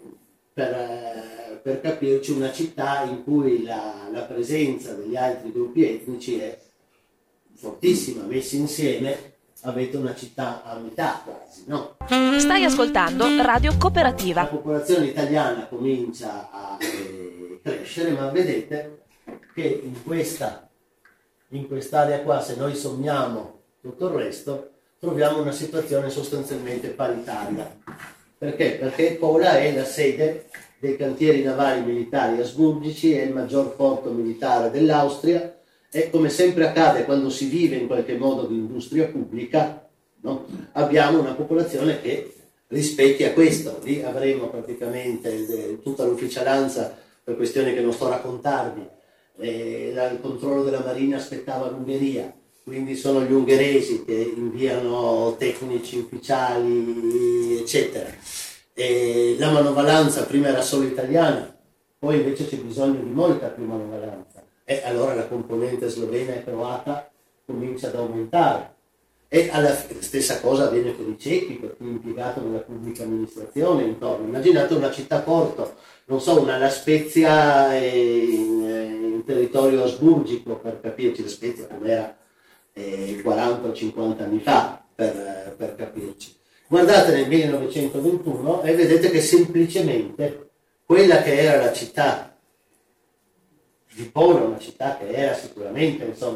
per capirci una città in cui la presenza degli altri gruppi etnici è fortissima. Messi insieme avete una città a metà quasi, no?
Stai ascoltando Radio Cooperativa.
La popolazione italiana comincia a crescere, ma vedete che in quest'area qua, se noi sommiamo tutto il resto, troviamo una situazione sostanzialmente paritaria. Perché? Perché Pola è la sede dei cantieri navali militari asburgici, è il maggior porto militare dell'Austria, e come sempre accade quando si vive in qualche modo di industria pubblica, no? Abbiamo una popolazione che rispecchia questo. Lì avremo praticamente tutta l'ufficialanza, per questioni che non sto a raccontarvi, il controllo della marina aspettava l'Ungheria, quindi sono gli ungheresi che inviano tecnici ufficiali, eccetera. E la manovalanza prima era solo italiana, poi invece c'è bisogno di molta più manovalanza, e allora la componente slovena e croata comincia ad aumentare. E alla stessa cosa avviene per i cechi, per chi è impiegato nella pubblica amministrazione intorno. Immaginate una città porto, non so, una La Spezia in territorio asburgico, per capirci, La Spezia com'era 40 o 50 anni fa, per capirci. Guardate nel 1921 e vedete che semplicemente quella che era la città di Pola, una città che era sicuramente, insomma,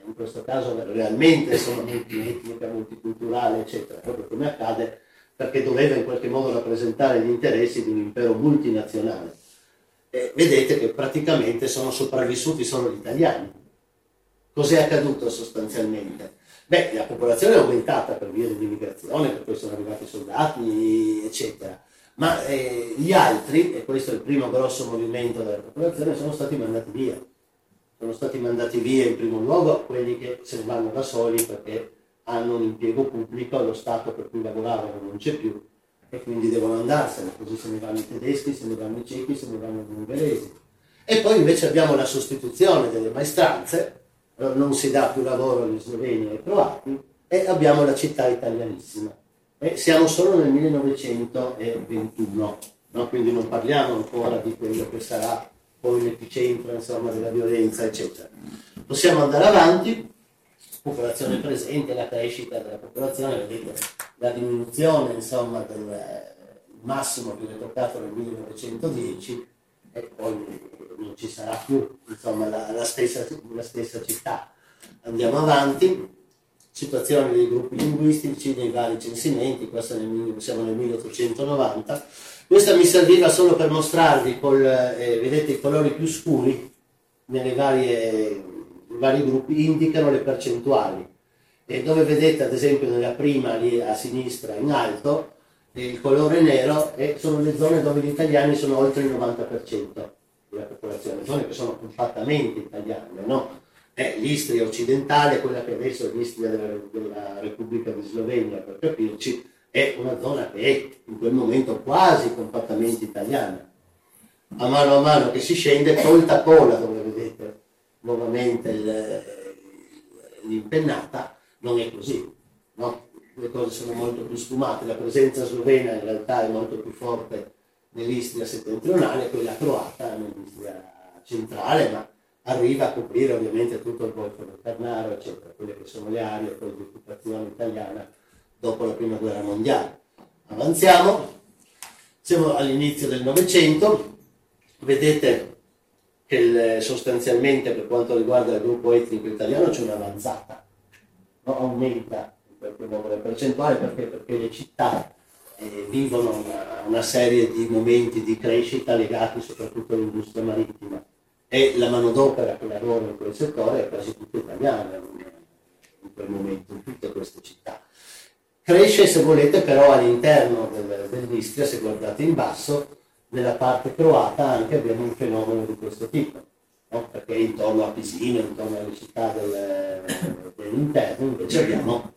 in questo caso realmente sono multietnica, multiculturale, eccetera, proprio come accade perché doveva in qualche modo rappresentare gli interessi di un impero multinazionale. Vedete che praticamente sono sopravvissuti solo gli italiani. Cos'è accaduto sostanzialmente? Beh, la popolazione è aumentata per via dell'immigrazione, per cui sono arrivati soldati, eccetera. Ma gli altri, e questo è il primo grosso movimento della popolazione, sono stati mandati via. Sono stati mandati via in primo luogo quelli che se ne vanno da soli perché hanno un impiego pubblico, lo Stato per cui lavoravano non c'è più e quindi devono andarsene, così se ne vanno i tedeschi, se ne vanno i cechi, se ne vanno gli ungheresi. E poi invece abbiamo la sostituzione delle maestranze, non si dà più lavoro agli sloveni e ai croati, e abbiamo la città italianissima. E siamo solo nel 1921, no? Quindi non parliamo ancora di quello che sarà poi l'epicentro, insomma, della violenza, eccetera. Possiamo andare avanti, popolazione presente, la crescita della popolazione, vedete la diminuzione, insomma, del massimo che è toccato nel 1910 e poi non ci sarà più, insomma, la stessa città. Andiamo avanti. Situazione dei gruppi linguistici, dei vari censimenti, siamo nel 1890. Questa mi serviva solo per mostrarvi, vedete i colori più scuri, nei vari gruppi indicano le percentuali. E dove vedete ad esempio nella prima lì a sinistra in alto, il colore nero sono le zone dove gli italiani sono oltre il 90% della popolazione, zone che sono compattamente italiane, no? L'Istria occidentale, quella che adesso è l'Istria della Repubblica di Slovenia, per capirci, è una zona che è in quel momento quasi compattamente italiana. A mano che si scende, Polta Pola, dove vedete nuovamente l'impennata, non è così, no? Le cose sono molto più sfumate, la presenza slovena in realtà è molto più forte nell'Istria settentrionale, quella croata nell'Istria centrale, ma arriva a coprire ovviamente tutto il Golfo del Carnaro, eccetera, quelle che sono le aree poi di occupazione italiana dopo la Prima Guerra Mondiale. Avanziamo, siamo all'inizio del Novecento, vedete che sostanzialmente per quanto riguarda il gruppo etnico italiano c'è un'avanzata, no? Aumenta in qualche modo la percentuale perché le città vivono una serie di momenti di crescita legati soprattutto all'industria marittima. E la manodopera che lavora in quel settore è quasi tutta italiana in quel momento, in tutte queste città. Cresce, se volete, però all'interno dell'Istria, se guardate in basso, nella parte croata anche abbiamo un fenomeno di questo tipo, no? Perché intorno a Pisino, intorno alle città dell'interno, invece abbiamo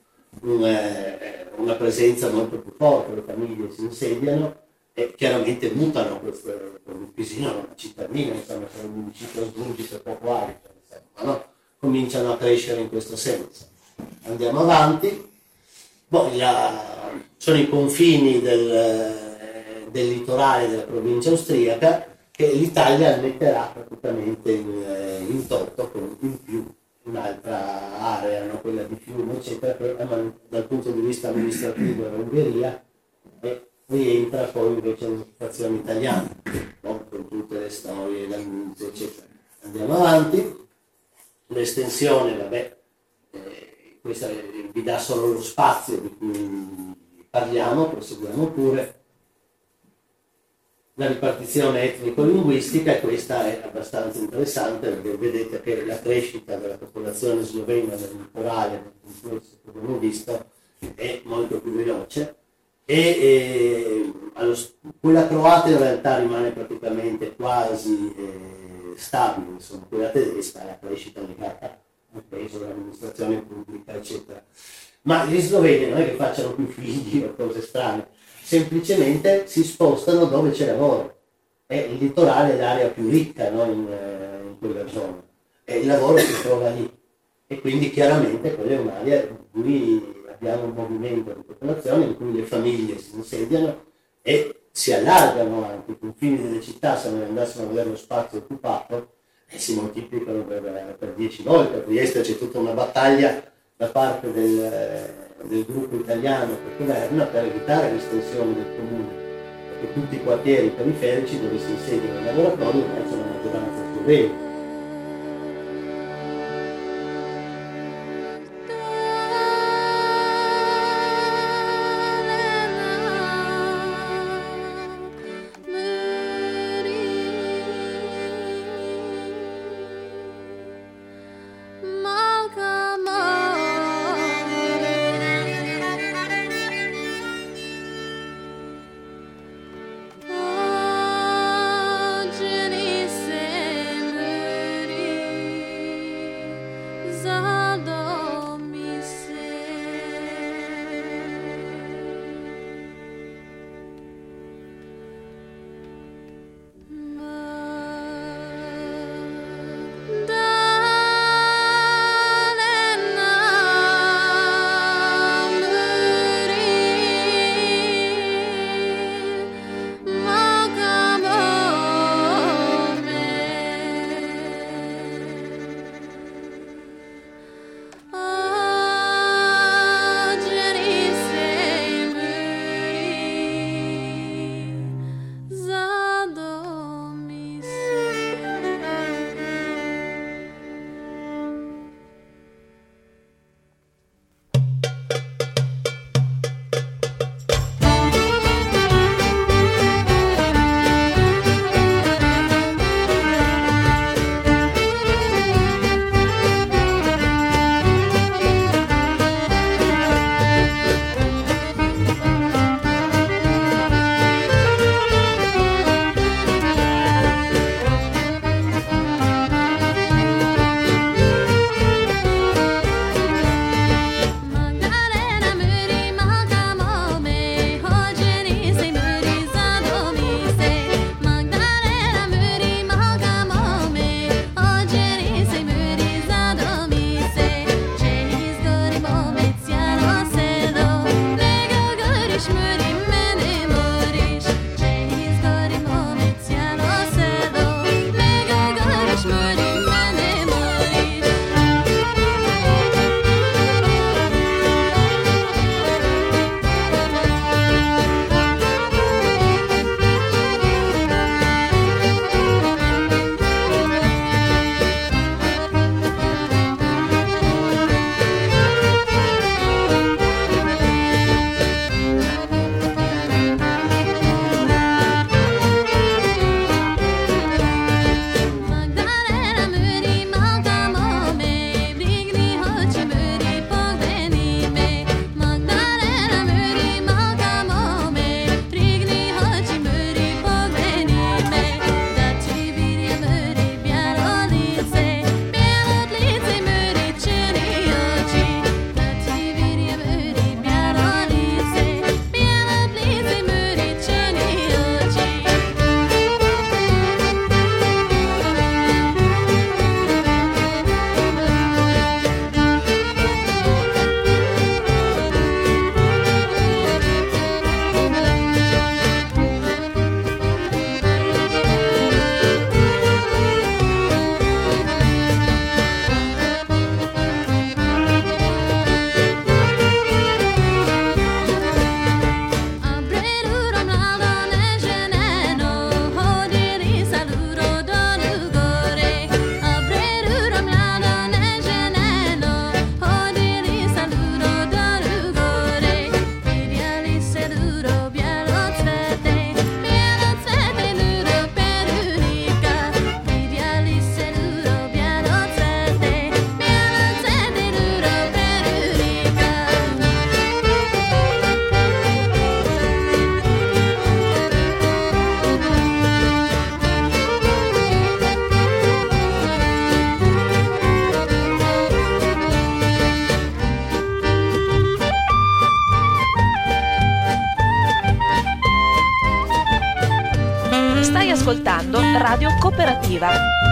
una presenza molto più forte, le famiglie si insediano, e chiaramente mutano il Pisino è una cittadina, insomma, c'è un municipio Sburgis poco alto, insomma, no? Cominciano a crescere in questo senso. Andiamo avanti. Sono i confini del litorale della provincia austriaca che l'Italia metterà praticamente in toto con in più un'altra area, no? Quella di Fiume, eccetera, che dal punto di vista amministrativo è l'Ungheria, e rientra poi invece l'occupazione italiana, no? Con tutte le storie, l'annunzio, eccetera. Andiamo avanti, l'estensione, questa vi dà solo lo spazio di cui parliamo, proseguiamo pure. La ripartizione etnico-linguistica, e questa è abbastanza interessante perché vedete che la crescita della popolazione slovena nel litorale, come abbiamo visto, è molto più veloce. Quella croata in realtà rimane praticamente quasi stabile, insomma, quella tedesca è la crescita legata al peso dell'amministrazione pubblica, eccetera. Ma gli sloveni non è che facciano più figli o cose strane, semplicemente si spostano dove c'è lavoro, e il litorale è l'area più ricca, no? in quella zona, e il lavoro si trova lì, e quindi chiaramente quella è un'area in cui abbiamo un movimento di popolazione in cui le famiglie si insediano e si allargano anche i confini delle città. Se noi andassimo a vedere lo spazio occupato si moltiplicano per 10 volte. A Trieste c'è tutta una battaglia da parte del gruppo italiano che governa per evitare l'estensione del comune, perché tutti i quartieri periferici dove si insediano i lavoratori ormai sono la maggioranza slovena.
ascoltando Radio Cooperativa.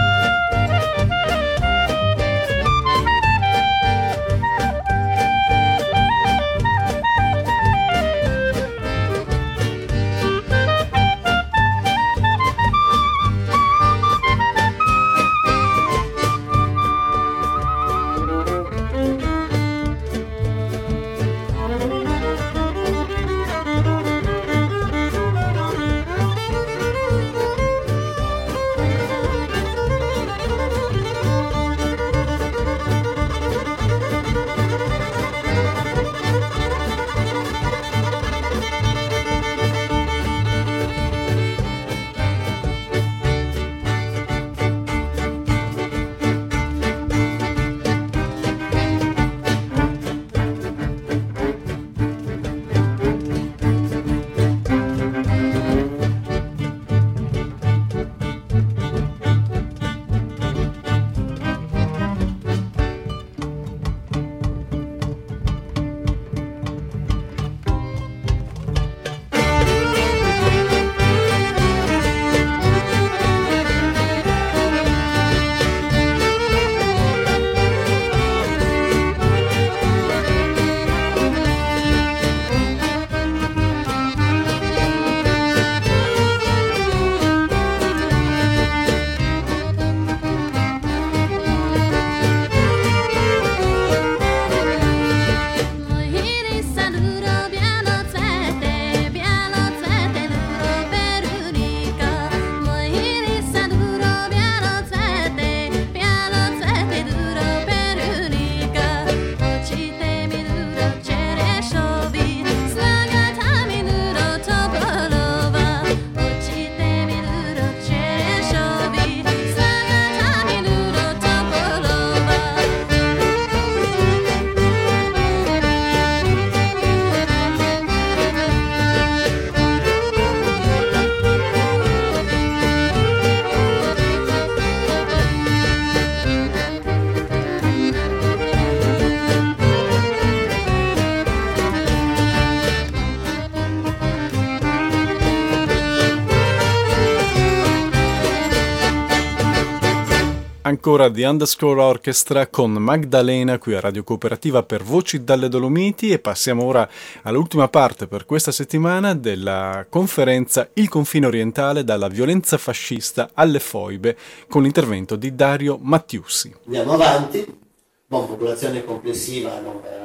Ancora The Underscore Orchestra con Magdalena qui a Radio Cooperativa per Voci dalle Dolomiti, e passiamo ora all'ultima parte per questa settimana della conferenza Il confine orientale dalla violenza fascista alle foibe, con l'intervento di Dario Mattiussi.
Andiamo avanti. Popolazione complessiva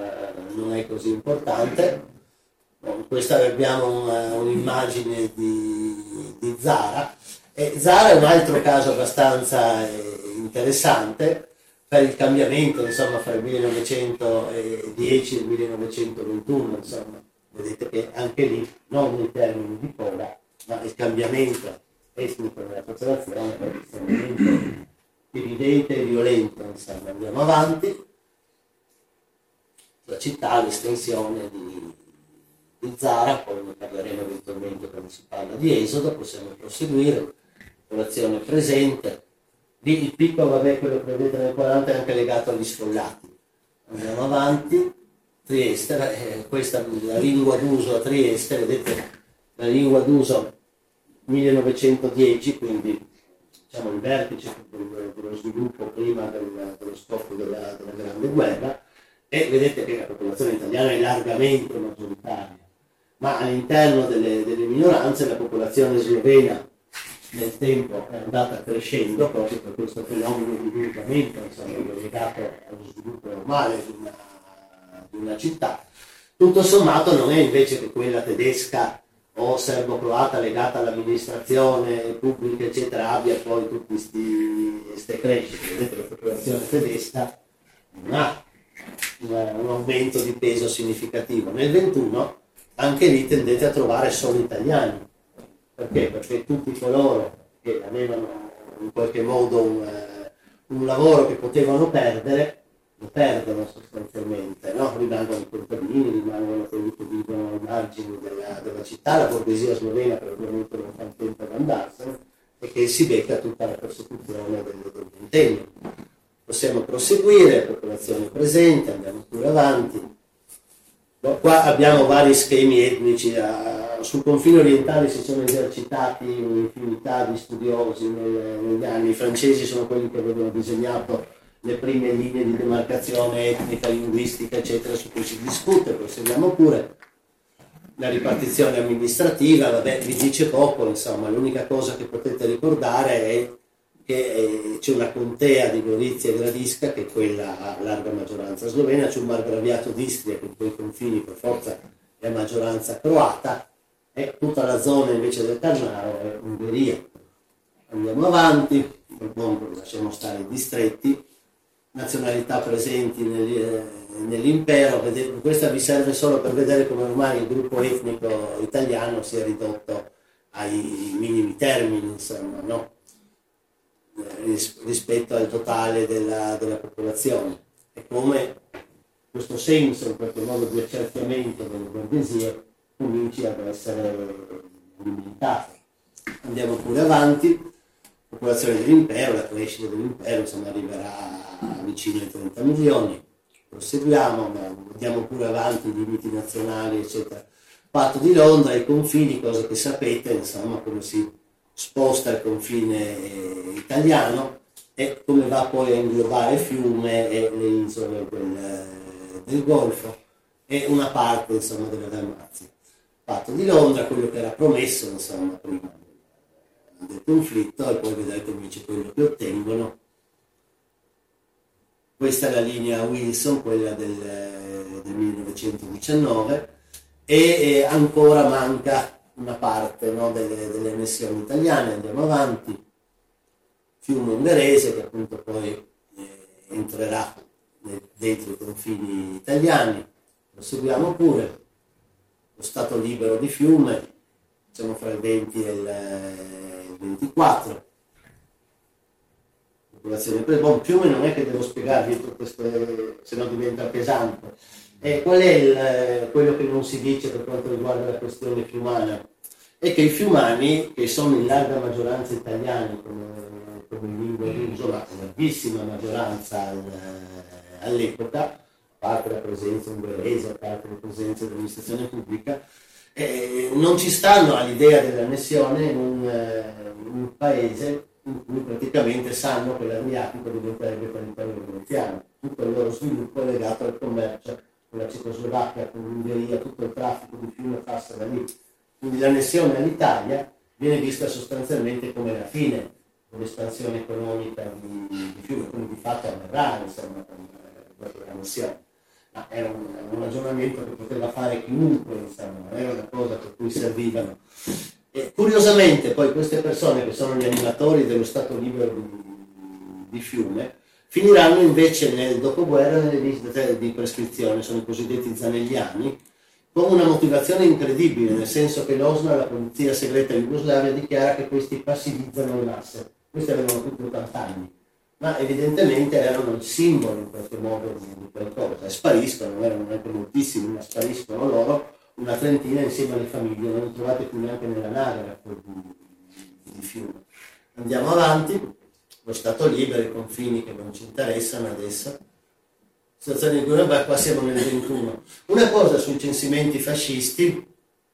non è così importante. Questa abbiamo un'immagine di Zara. E Zara è un altro caso abbastanza interessante per il cambiamento, insomma, fra il 1910 e il 1921, insomma. Vedete che anche lì, non in termini di pola, ma il cambiamento etnico della popolazione è estremamente evidente e violento, insomma. Andiamo avanti. La città, l'estensione di Zara, poi ne parleremo eventualmente quando si parla di Esodo, possiamo proseguire. Popolazione presente. Lì il picco, vabbè, quello che vedete nel quadrante è anche legato agli sfollati. Andiamo avanti. Trieste, questa è la lingua d'uso a Trieste, vedete la lingua d'uso 1910, quindi diciamo il vertice dello sviluppo prima dello scoppio della Grande Guerra, e vedete che la popolazione italiana è largamente maggioritaria, ma all'interno delle minoranze la popolazione slovena nel tempo è andata crescendo proprio per questo fenomeno di sviluppamento, insomma, legato allo sviluppo normale di una città. Tutto sommato non è invece che quella tedesca o serbo-croata legata all'amministrazione pubblica, eccetera, abbia poi tutte queste crescite. Vedete, la popolazione tedesca non ha un aumento di peso significativo. Nel 21 anche lì tendete a trovare solo italiani. Perché? Perché tutti coloro che avevano in qualche modo un lavoro che potevano perdere, lo perdono sostanzialmente, no? Rimangono i contadini, rimangono quelli che vivono ai margini della città, la borghesia slovena che ovviamente non fa tempo ad andarsene, e che si becca tutta la persecuzione del ventennio. Possiamo proseguire, popolazione presente, andiamo pure avanti. Qua abbiamo vari schemi etnici sul confine orientale si sono esercitati un'infinità di studiosi negli anni. I francesi sono quelli che avevano disegnato le prime linee di demarcazione etnica, linguistica, eccetera, su cui si discute. Proseguiamo pure. La ripartizione amministrativa, vabbè, vi dice poco, insomma, l'unica cosa che potete ricordare è che c'è una contea di Gorizia e Gradiška, che è quella a larga maggioranza slovena, c'è un margraviato d'Istria che con i confini per forza è a maggioranza croata, e tutta la zona invece del Carnaro è Ungheria. Andiamo avanti, lasciamo stare i distretti, nazionalità presenti nell'impero. Questa vi serve solo per vedere come ormai il gruppo etnico italiano si è ridotto ai minimi termini, insomma, no? Rispetto al totale della popolazione, e come questo senso in qualche modo di accerchiamento delle borghesie cominci ad essere limitato. Andiamo pure avanti, popolazione dell'impero, la crescita dell'impero, insomma, arriverà vicino ai 30 milioni. Proseguiamo, ma andiamo pure avanti, i limiti nazionali, eccetera. Patto di Londra, i confini, cosa che sapete, insomma, come si sposta il confine italiano e come va poi a inglobare Fiume e le isole del Golfo e una parte, insomma, della Dalmazia. Patto di Londra, quello che era promesso, insomma, prima del conflitto, e poi vedete invece quello che ottengono. Questa è la linea Wilson, quella del 1919, e ancora manca una parte, no, delle annessioni italiane. Andiamo avanti. Fiume ungherese, che appunto poi entrerà dentro i confini italiani. Proseguiamo pure. Lo Stato libero di Fiume, siamo fra il 20 e il 24. Popolazione Fiume, non è che devo spiegarvi tutte queste, se no diventa pesante. Qual è quello che non si dice per quanto riguarda la questione fiumana? È che i fiumani, che sono in larga maggioranza italiani come lingua d'uso, ma larghissima maggioranza all'epoca, a parte la presenza ungherese, a parte la presenza dell'amministrazione pubblica, non ci stanno all'idea dell'annessione in un paese in cui praticamente sanno che l'Adriatico diventerebbe territorio veneziano. Tutto il loro sviluppo è legato al commercio con la Cecoslovacchia, con l'Ungheria, tutto il traffico di Fiume passa da lì. Quindi l'annessione all'Italia viene vista sostanzialmente come la fine dell'espansione economica di Fiume, quindi di fatto avverrà, insomma, con l'annessione. Ma era un ragionamento che poteva fare chiunque, insomma, non era una cosa per cui servivano. E curiosamente poi queste persone, che sono gli animatori dello Stato libero di Fiume, finiranno invece nel dopoguerra nelle visite di prescrizione, sono i cosiddetti zanelliani, con una motivazione incredibile, nel senso che l'OSNA, la polizia segreta jugoslavia, dichiara che questi passivizzano le masse. Questi avevano tutti 80 anni, ma evidentemente erano il simbolo in qualche modo di qualcosa, e spariscono, non erano neanche moltissimi, ma spariscono loro, una trentina insieme alle famiglie, non li trovate più neanche nella nave di Fiume. Andiamo avanti. Lo Stato libero, i confini che non ci interessano adesso. Situazione di Nuremberg, qua siamo nel 21. Una cosa sui censimenti fascisti,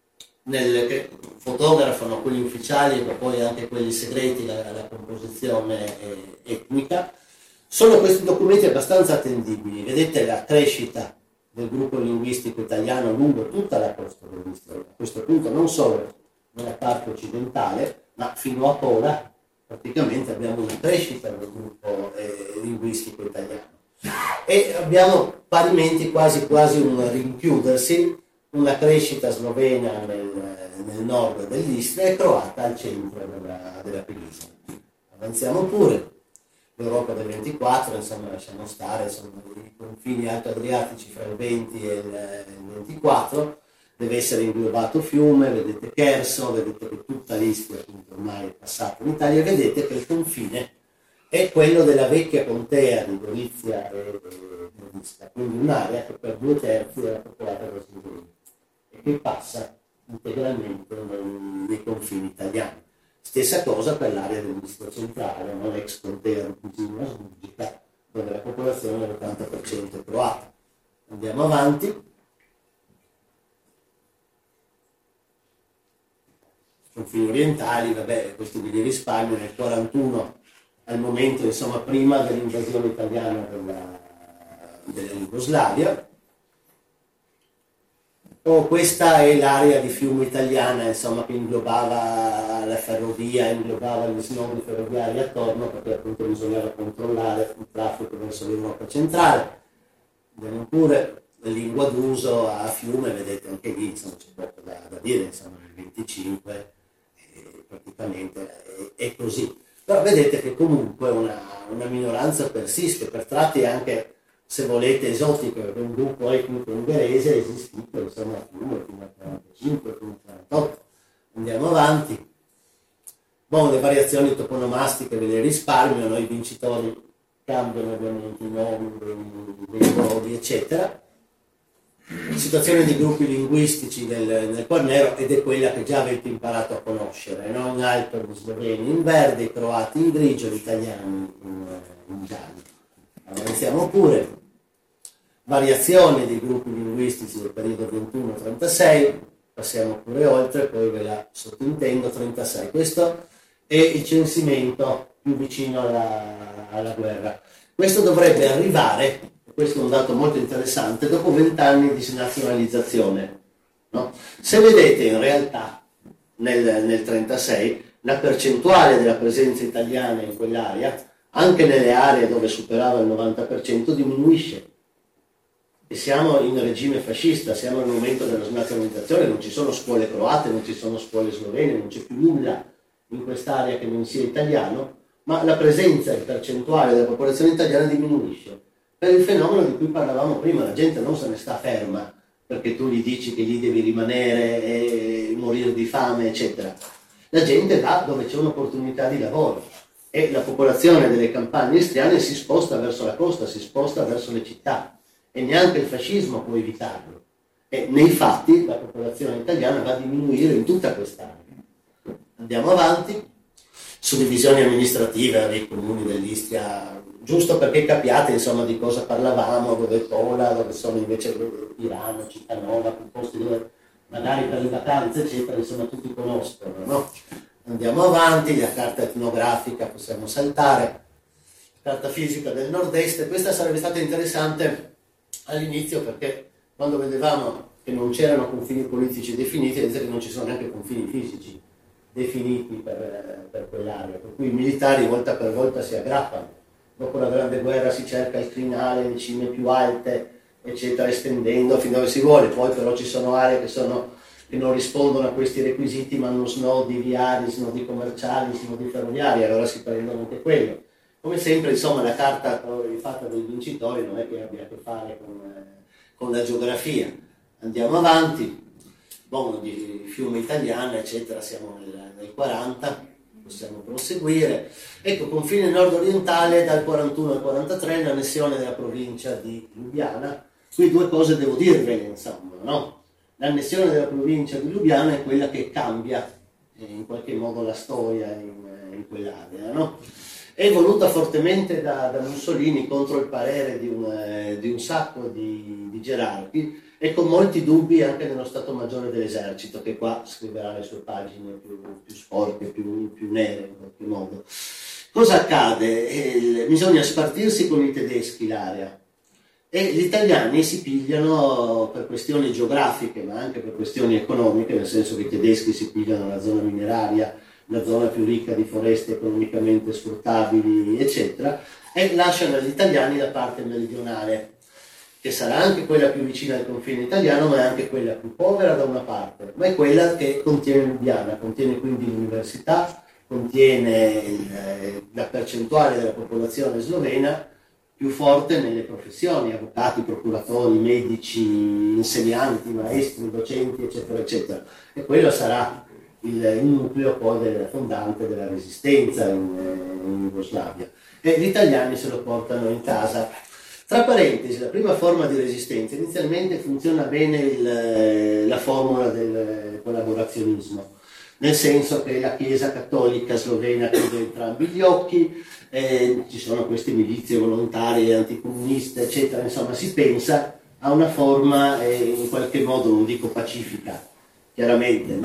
che fotografano quelli ufficiali ma poi anche quelli segreti, la composizione etnica, sono questi documenti abbastanza attendibili. Vedete la crescita del gruppo linguistico italiano lungo tutta la costa dell'Istria, a questo punto non solo nella parte occidentale, ma fino a Pola. Praticamente abbiamo una crescita del gruppo linguistico italiano e abbiamo parimenti quasi un rinchiudersi, una crescita slovena nel nord dell'Istria e croata al centro della penisola. Avanziamo pure. L'Europa del 24, insomma, lasciamo stare, insomma, i confini alto-adriatici fra il 20 e il 24, deve essere inglobato Fiume, vedete Cherso, vedete che tutta l'Istria appunto ormai è passata in Italia, vedete che il confine è quello della vecchia contea di Gorizia e Gradiška, quindi un'area che per 2/3 era popolata da sloveni e che passa integralmente nei confini italiani. Stessa cosa per l'area dell'Istria centrale, non ex contea di Cugino Asburgica, dove la popolazione è l'80% croata. Andiamo avanti. confini orientali, vabbè, questo vi risparmio nel 41, al momento, insomma, prima dell'invasione italiana della Jugoslavia. Questa è l'area di fiume italiana, insomma, che inglobava la ferrovia, inglobava gli snodi ferroviari attorno, perché appunto bisognava controllare il traffico verso l'Europa centrale. Abbiamo pure la lingua d'uso a fiume, vedete anche lì, insomma, c'è poco da dire, insomma, nel 25 praticamente è così. Però vedete che comunque una minoranza persiste, per tratti anche, se volete, esotico, perché un gruppo etnico ungherese è esistito, insomma, fino al 45, fino al 48. Andiamo avanti. Le variazioni toponomastiche ve le risparmio, i vincitori cambiano ovviamente i nomi dei luoghi, eccetera. Situazione di gruppi linguistici nel Quarnero, ed è quella che già avete imparato a conoscere, no? In alto gli sloveni in verde, i croati in grigio, gli italiani in giallo. Avanziamo pure. Variazione dei gruppi linguistici del periodo 21-36, passiamo pure oltre, poi ve la sottintendo, 36. Questo è il censimento più vicino alla guerra. Questo dovrebbe arrivare, questo è un dato molto interessante, dopo 20 anni di snazionalizzazione. No? Se vedete, in realtà nel 36 la percentuale della presenza italiana in quell'area, anche nelle aree dove superava il 90%, diminuisce. E siamo in regime fascista, siamo al momento della snazionalizzazione, non ci sono scuole croate, non ci sono scuole slovene, non c'è più nulla in quest'area che non sia italiano, ma la presenza in percentuale della popolazione italiana diminuisce. Per il fenomeno di cui parlavamo prima, la gente non se ne sta ferma perché tu gli dici che lì devi rimanere e morire di fame, eccetera. La gente va dove c'è un'opportunità di lavoro e la popolazione delle campagne istriane si sposta verso la costa, si sposta verso le città, e neanche il fascismo può evitarlo. E nei fatti la popolazione italiana va a diminuire in tutta quest'area. Andiamo avanti. Suddivisioni amministrative dei comuni dell'Istria, giusto perché capiate, insomma, di cosa parlavamo, dove è Tola, dove sono invece Pirano, Cittanova, posti dove magari per le vacanze, eccetera, insomma, tutti conoscono, no? Andiamo avanti. La carta etnografica possiamo saltare, carta fisica del nord-est. Questa sarebbe stata interessante all'inizio, perché quando vedevamo che non c'erano confini politici definiti, vedete che non ci sono neanche confini fisici definiti per quell'area, per cui i militari volta per volta si aggrappano. Dopo la Grande Guerra si cerca il crinale, le cime più alte, eccetera, estendendo fin dove si vuole. Poi però ci sono aree che non rispondono a questi requisiti, ma hanno snodi viari, snodi commerciali, snodi ferroviari, allora si prendono anche quello. Come sempre, insomma, la carta fatta dai vincitori non è che abbia a che fare con la geografia. Andiamo avanti. Di fiume italiano, eccetera, siamo nel 40, possiamo proseguire. Ecco, confine nord-orientale dal 41 al 43, l'annessione della provincia di Lubiana. Qui due cose devo dirvele, insomma, no? L'annessione della provincia di Lubiana è quella che cambia in qualche modo la storia in quell'area, no? È voluta fortemente da Mussolini contro il parere di un sacco di gerarchi, e con molti dubbi anche nello Stato Maggiore dell'Esercito, che qua scriverà le sue pagine più sporche, più nere in qualche modo. Cosa accade? Bisogna spartirsi con i tedeschi l'area, e gli italiani si pigliano per questioni geografiche, ma anche per questioni economiche, nel senso che i tedeschi si pigliano la zona mineraria, la zona più ricca di foreste economicamente sfruttabili, eccetera, e lasciano agli italiani la parte meridionale, che sarà anche quella più vicina al confine italiano, ma è anche quella più povera da una parte, ma è quella che contiene Lubiana, contiene quindi l'università, contiene la percentuale della popolazione slovena più forte nelle professioni, avvocati, procuratori, medici, insegnanti, maestri, docenti, eccetera, eccetera. E quello sarà il nucleo poi del fondante della resistenza in Jugoslavia. E gli italiani se lo portano in casa. Tra parentesi, la prima forma di resistenza, inizialmente funziona bene la formula del collaborazionismo, nel senso che la Chiesa cattolica slovena chiude entrambi gli occhi, ci sono queste milizie volontarie anticomuniste, eccetera, insomma si pensa a una forma in qualche modo, non dico pacifica chiaramente, ma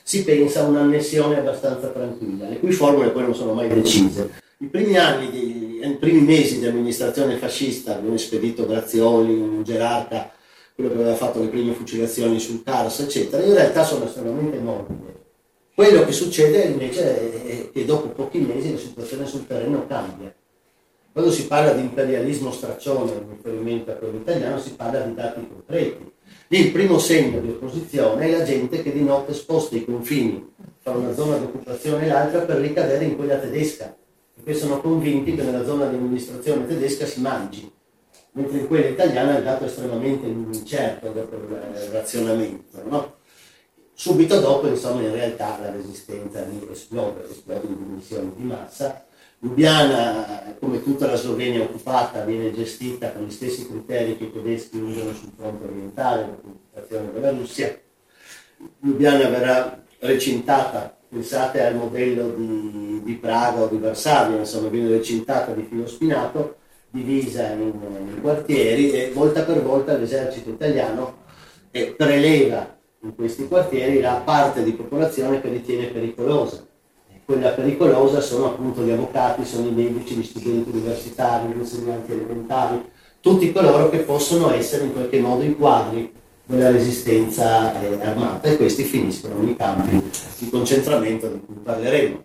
si pensa a un'annessione abbastanza tranquilla, le cui formule poi non sono mai decise. I primi mesi di amministrazione fascista, abbiamo spedito Grazioli, un gerarca, quello che aveva fatto le prime fucilazioni sul Kars, eccetera, in realtà sono estremamente morbide. Quello che succede invece è che dopo pochi mesi la situazione sul terreno cambia. Quando si parla di imperialismo straccione, in riferimento a quello italiano, si parla di dati concreti. Lì il primo segno di opposizione è la gente che di notte sposta i confini tra una zona di occupazione e l'altra per ricadere in quella tedesca, perché sono convinti che nella zona di amministrazione tedesca si mangi, mentre in quella italiana il dato è estremamente incerto dopo il razionamento, no? Subito dopo, insomma, in realtà la resistenza lì esplode in dimissioni di massa. Lubiana, come tutta la Slovenia occupata, viene gestita con gli stessi criteri che i tedeschi usano sul fronte orientale, l'occupazione della Russia. Lubiana verrà recintata, pensate al modello di Praga o di Varsavia, insomma, viene recintata di filo spinato, divisa in quartieri, e volta per volta l'esercito italiano preleva in questi quartieri la parte di popolazione che ritiene pericolosa. Quella pericolosa sono appunto gli avvocati, sono i medici, gli studenti universitari, gli insegnanti elementari, tutti coloro che possono essere in qualche modo i quadri della resistenza armata, e questi finiscono nei campi di concentramento di cui parleremo.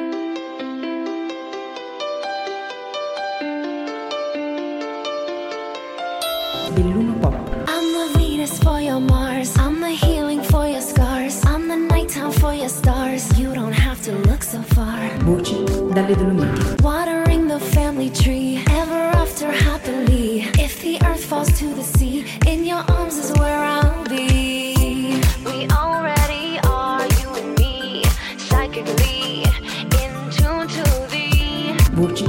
Belluno Pop.
I'm the Venus for your Mars, I'm the healing for your scars, I'm the nighttime for your stars, you don't have to look so far.
Voci dalle Dolomiti.
Watering the family tree, ever after happily. If the earth falls to the sea, in your arms is where I'll be. We already are, you and me, psychically in tune to the
Voci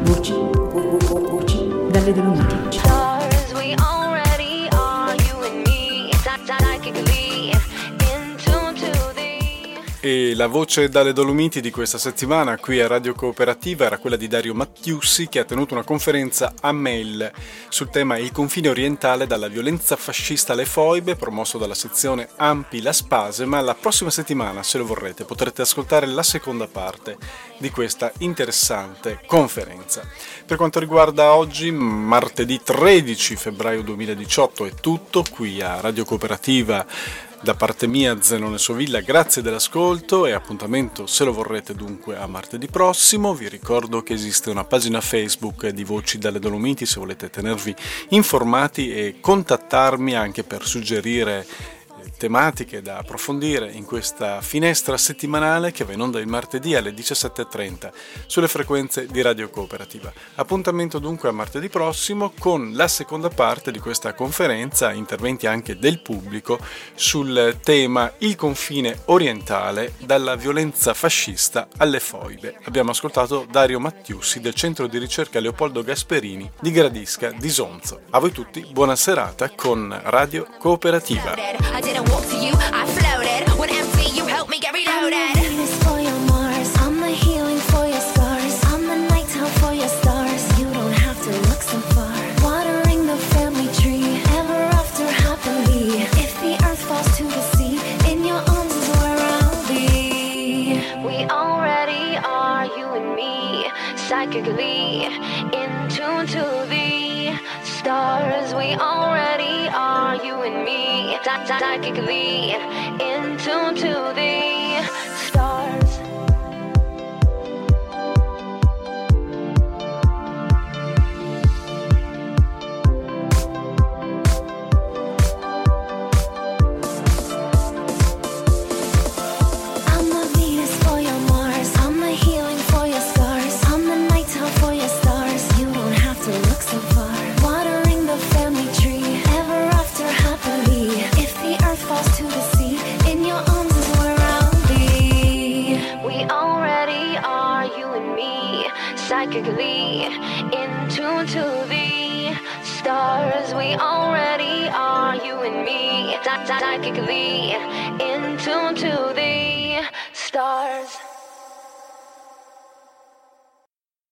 dalle Dolomiti.
stars. We already are, you and me, psychically in tune to the.
E la voce dalle Dolomiti di questa settimana qui a Radio Cooperativa era quella di Dario Mattiussi, che ha tenuto una conferenza a Mel sul tema Il confine orientale dalla violenza fascista alle foibe, promosso dalla sezione Ampi La Spase. Ma la prossima settimana, se lo vorrete, potrete ascoltare la seconda parte di questa interessante conferenza. Per quanto riguarda oggi, martedì 13 febbraio 2018, è tutto qui a Radio Cooperativa. Da parte mia, Zenone Sovilla, grazie dell'ascolto e appuntamento, se lo vorrete, dunque a martedì prossimo. Vi ricordo che esiste una pagina Facebook di Voci dalle Dolomiti se volete tenervi informati e contattarmi anche per suggerire tematiche da approfondire in questa finestra settimanale che va in onda il martedì alle 17:30 sulle frequenze di Radio Cooperativa. Appuntamento dunque a martedì prossimo con la seconda parte di questa conferenza, interventi anche del pubblico sul tema Il confine orientale dalla violenza fascista alle foibe. Abbiamo ascoltato Dario Mattiussi del centro di ricerca Leopoldo Gasperini di Gradisca di Sonzo. A voi tutti buona serata con Radio Cooperativa.
I didn't walk to you, I floated. When empty, you helped me get reloaded. I'm the Venus for your Mars, I'm the healing for your scars, I'm the nighttime for your stars. You don't have to look so far. Watering the family tree, ever after happily. If the earth falls to the sea, in your arms is where I'll be. We already are, you and me, psychically in tune to the stars. We already are, you and me, psychically in tune to the stars. I'm the Venus for your Mars, I'm the healing for your scars, I'm the nighttime for your stars. You don't have to look so far. Watering the family tree, ever after happily. If the earth falls to the sea, in your arms is where I'll be. We already are, you and me, psychically in tune to the stars. We already are, you and me, psychically in tune to the stars.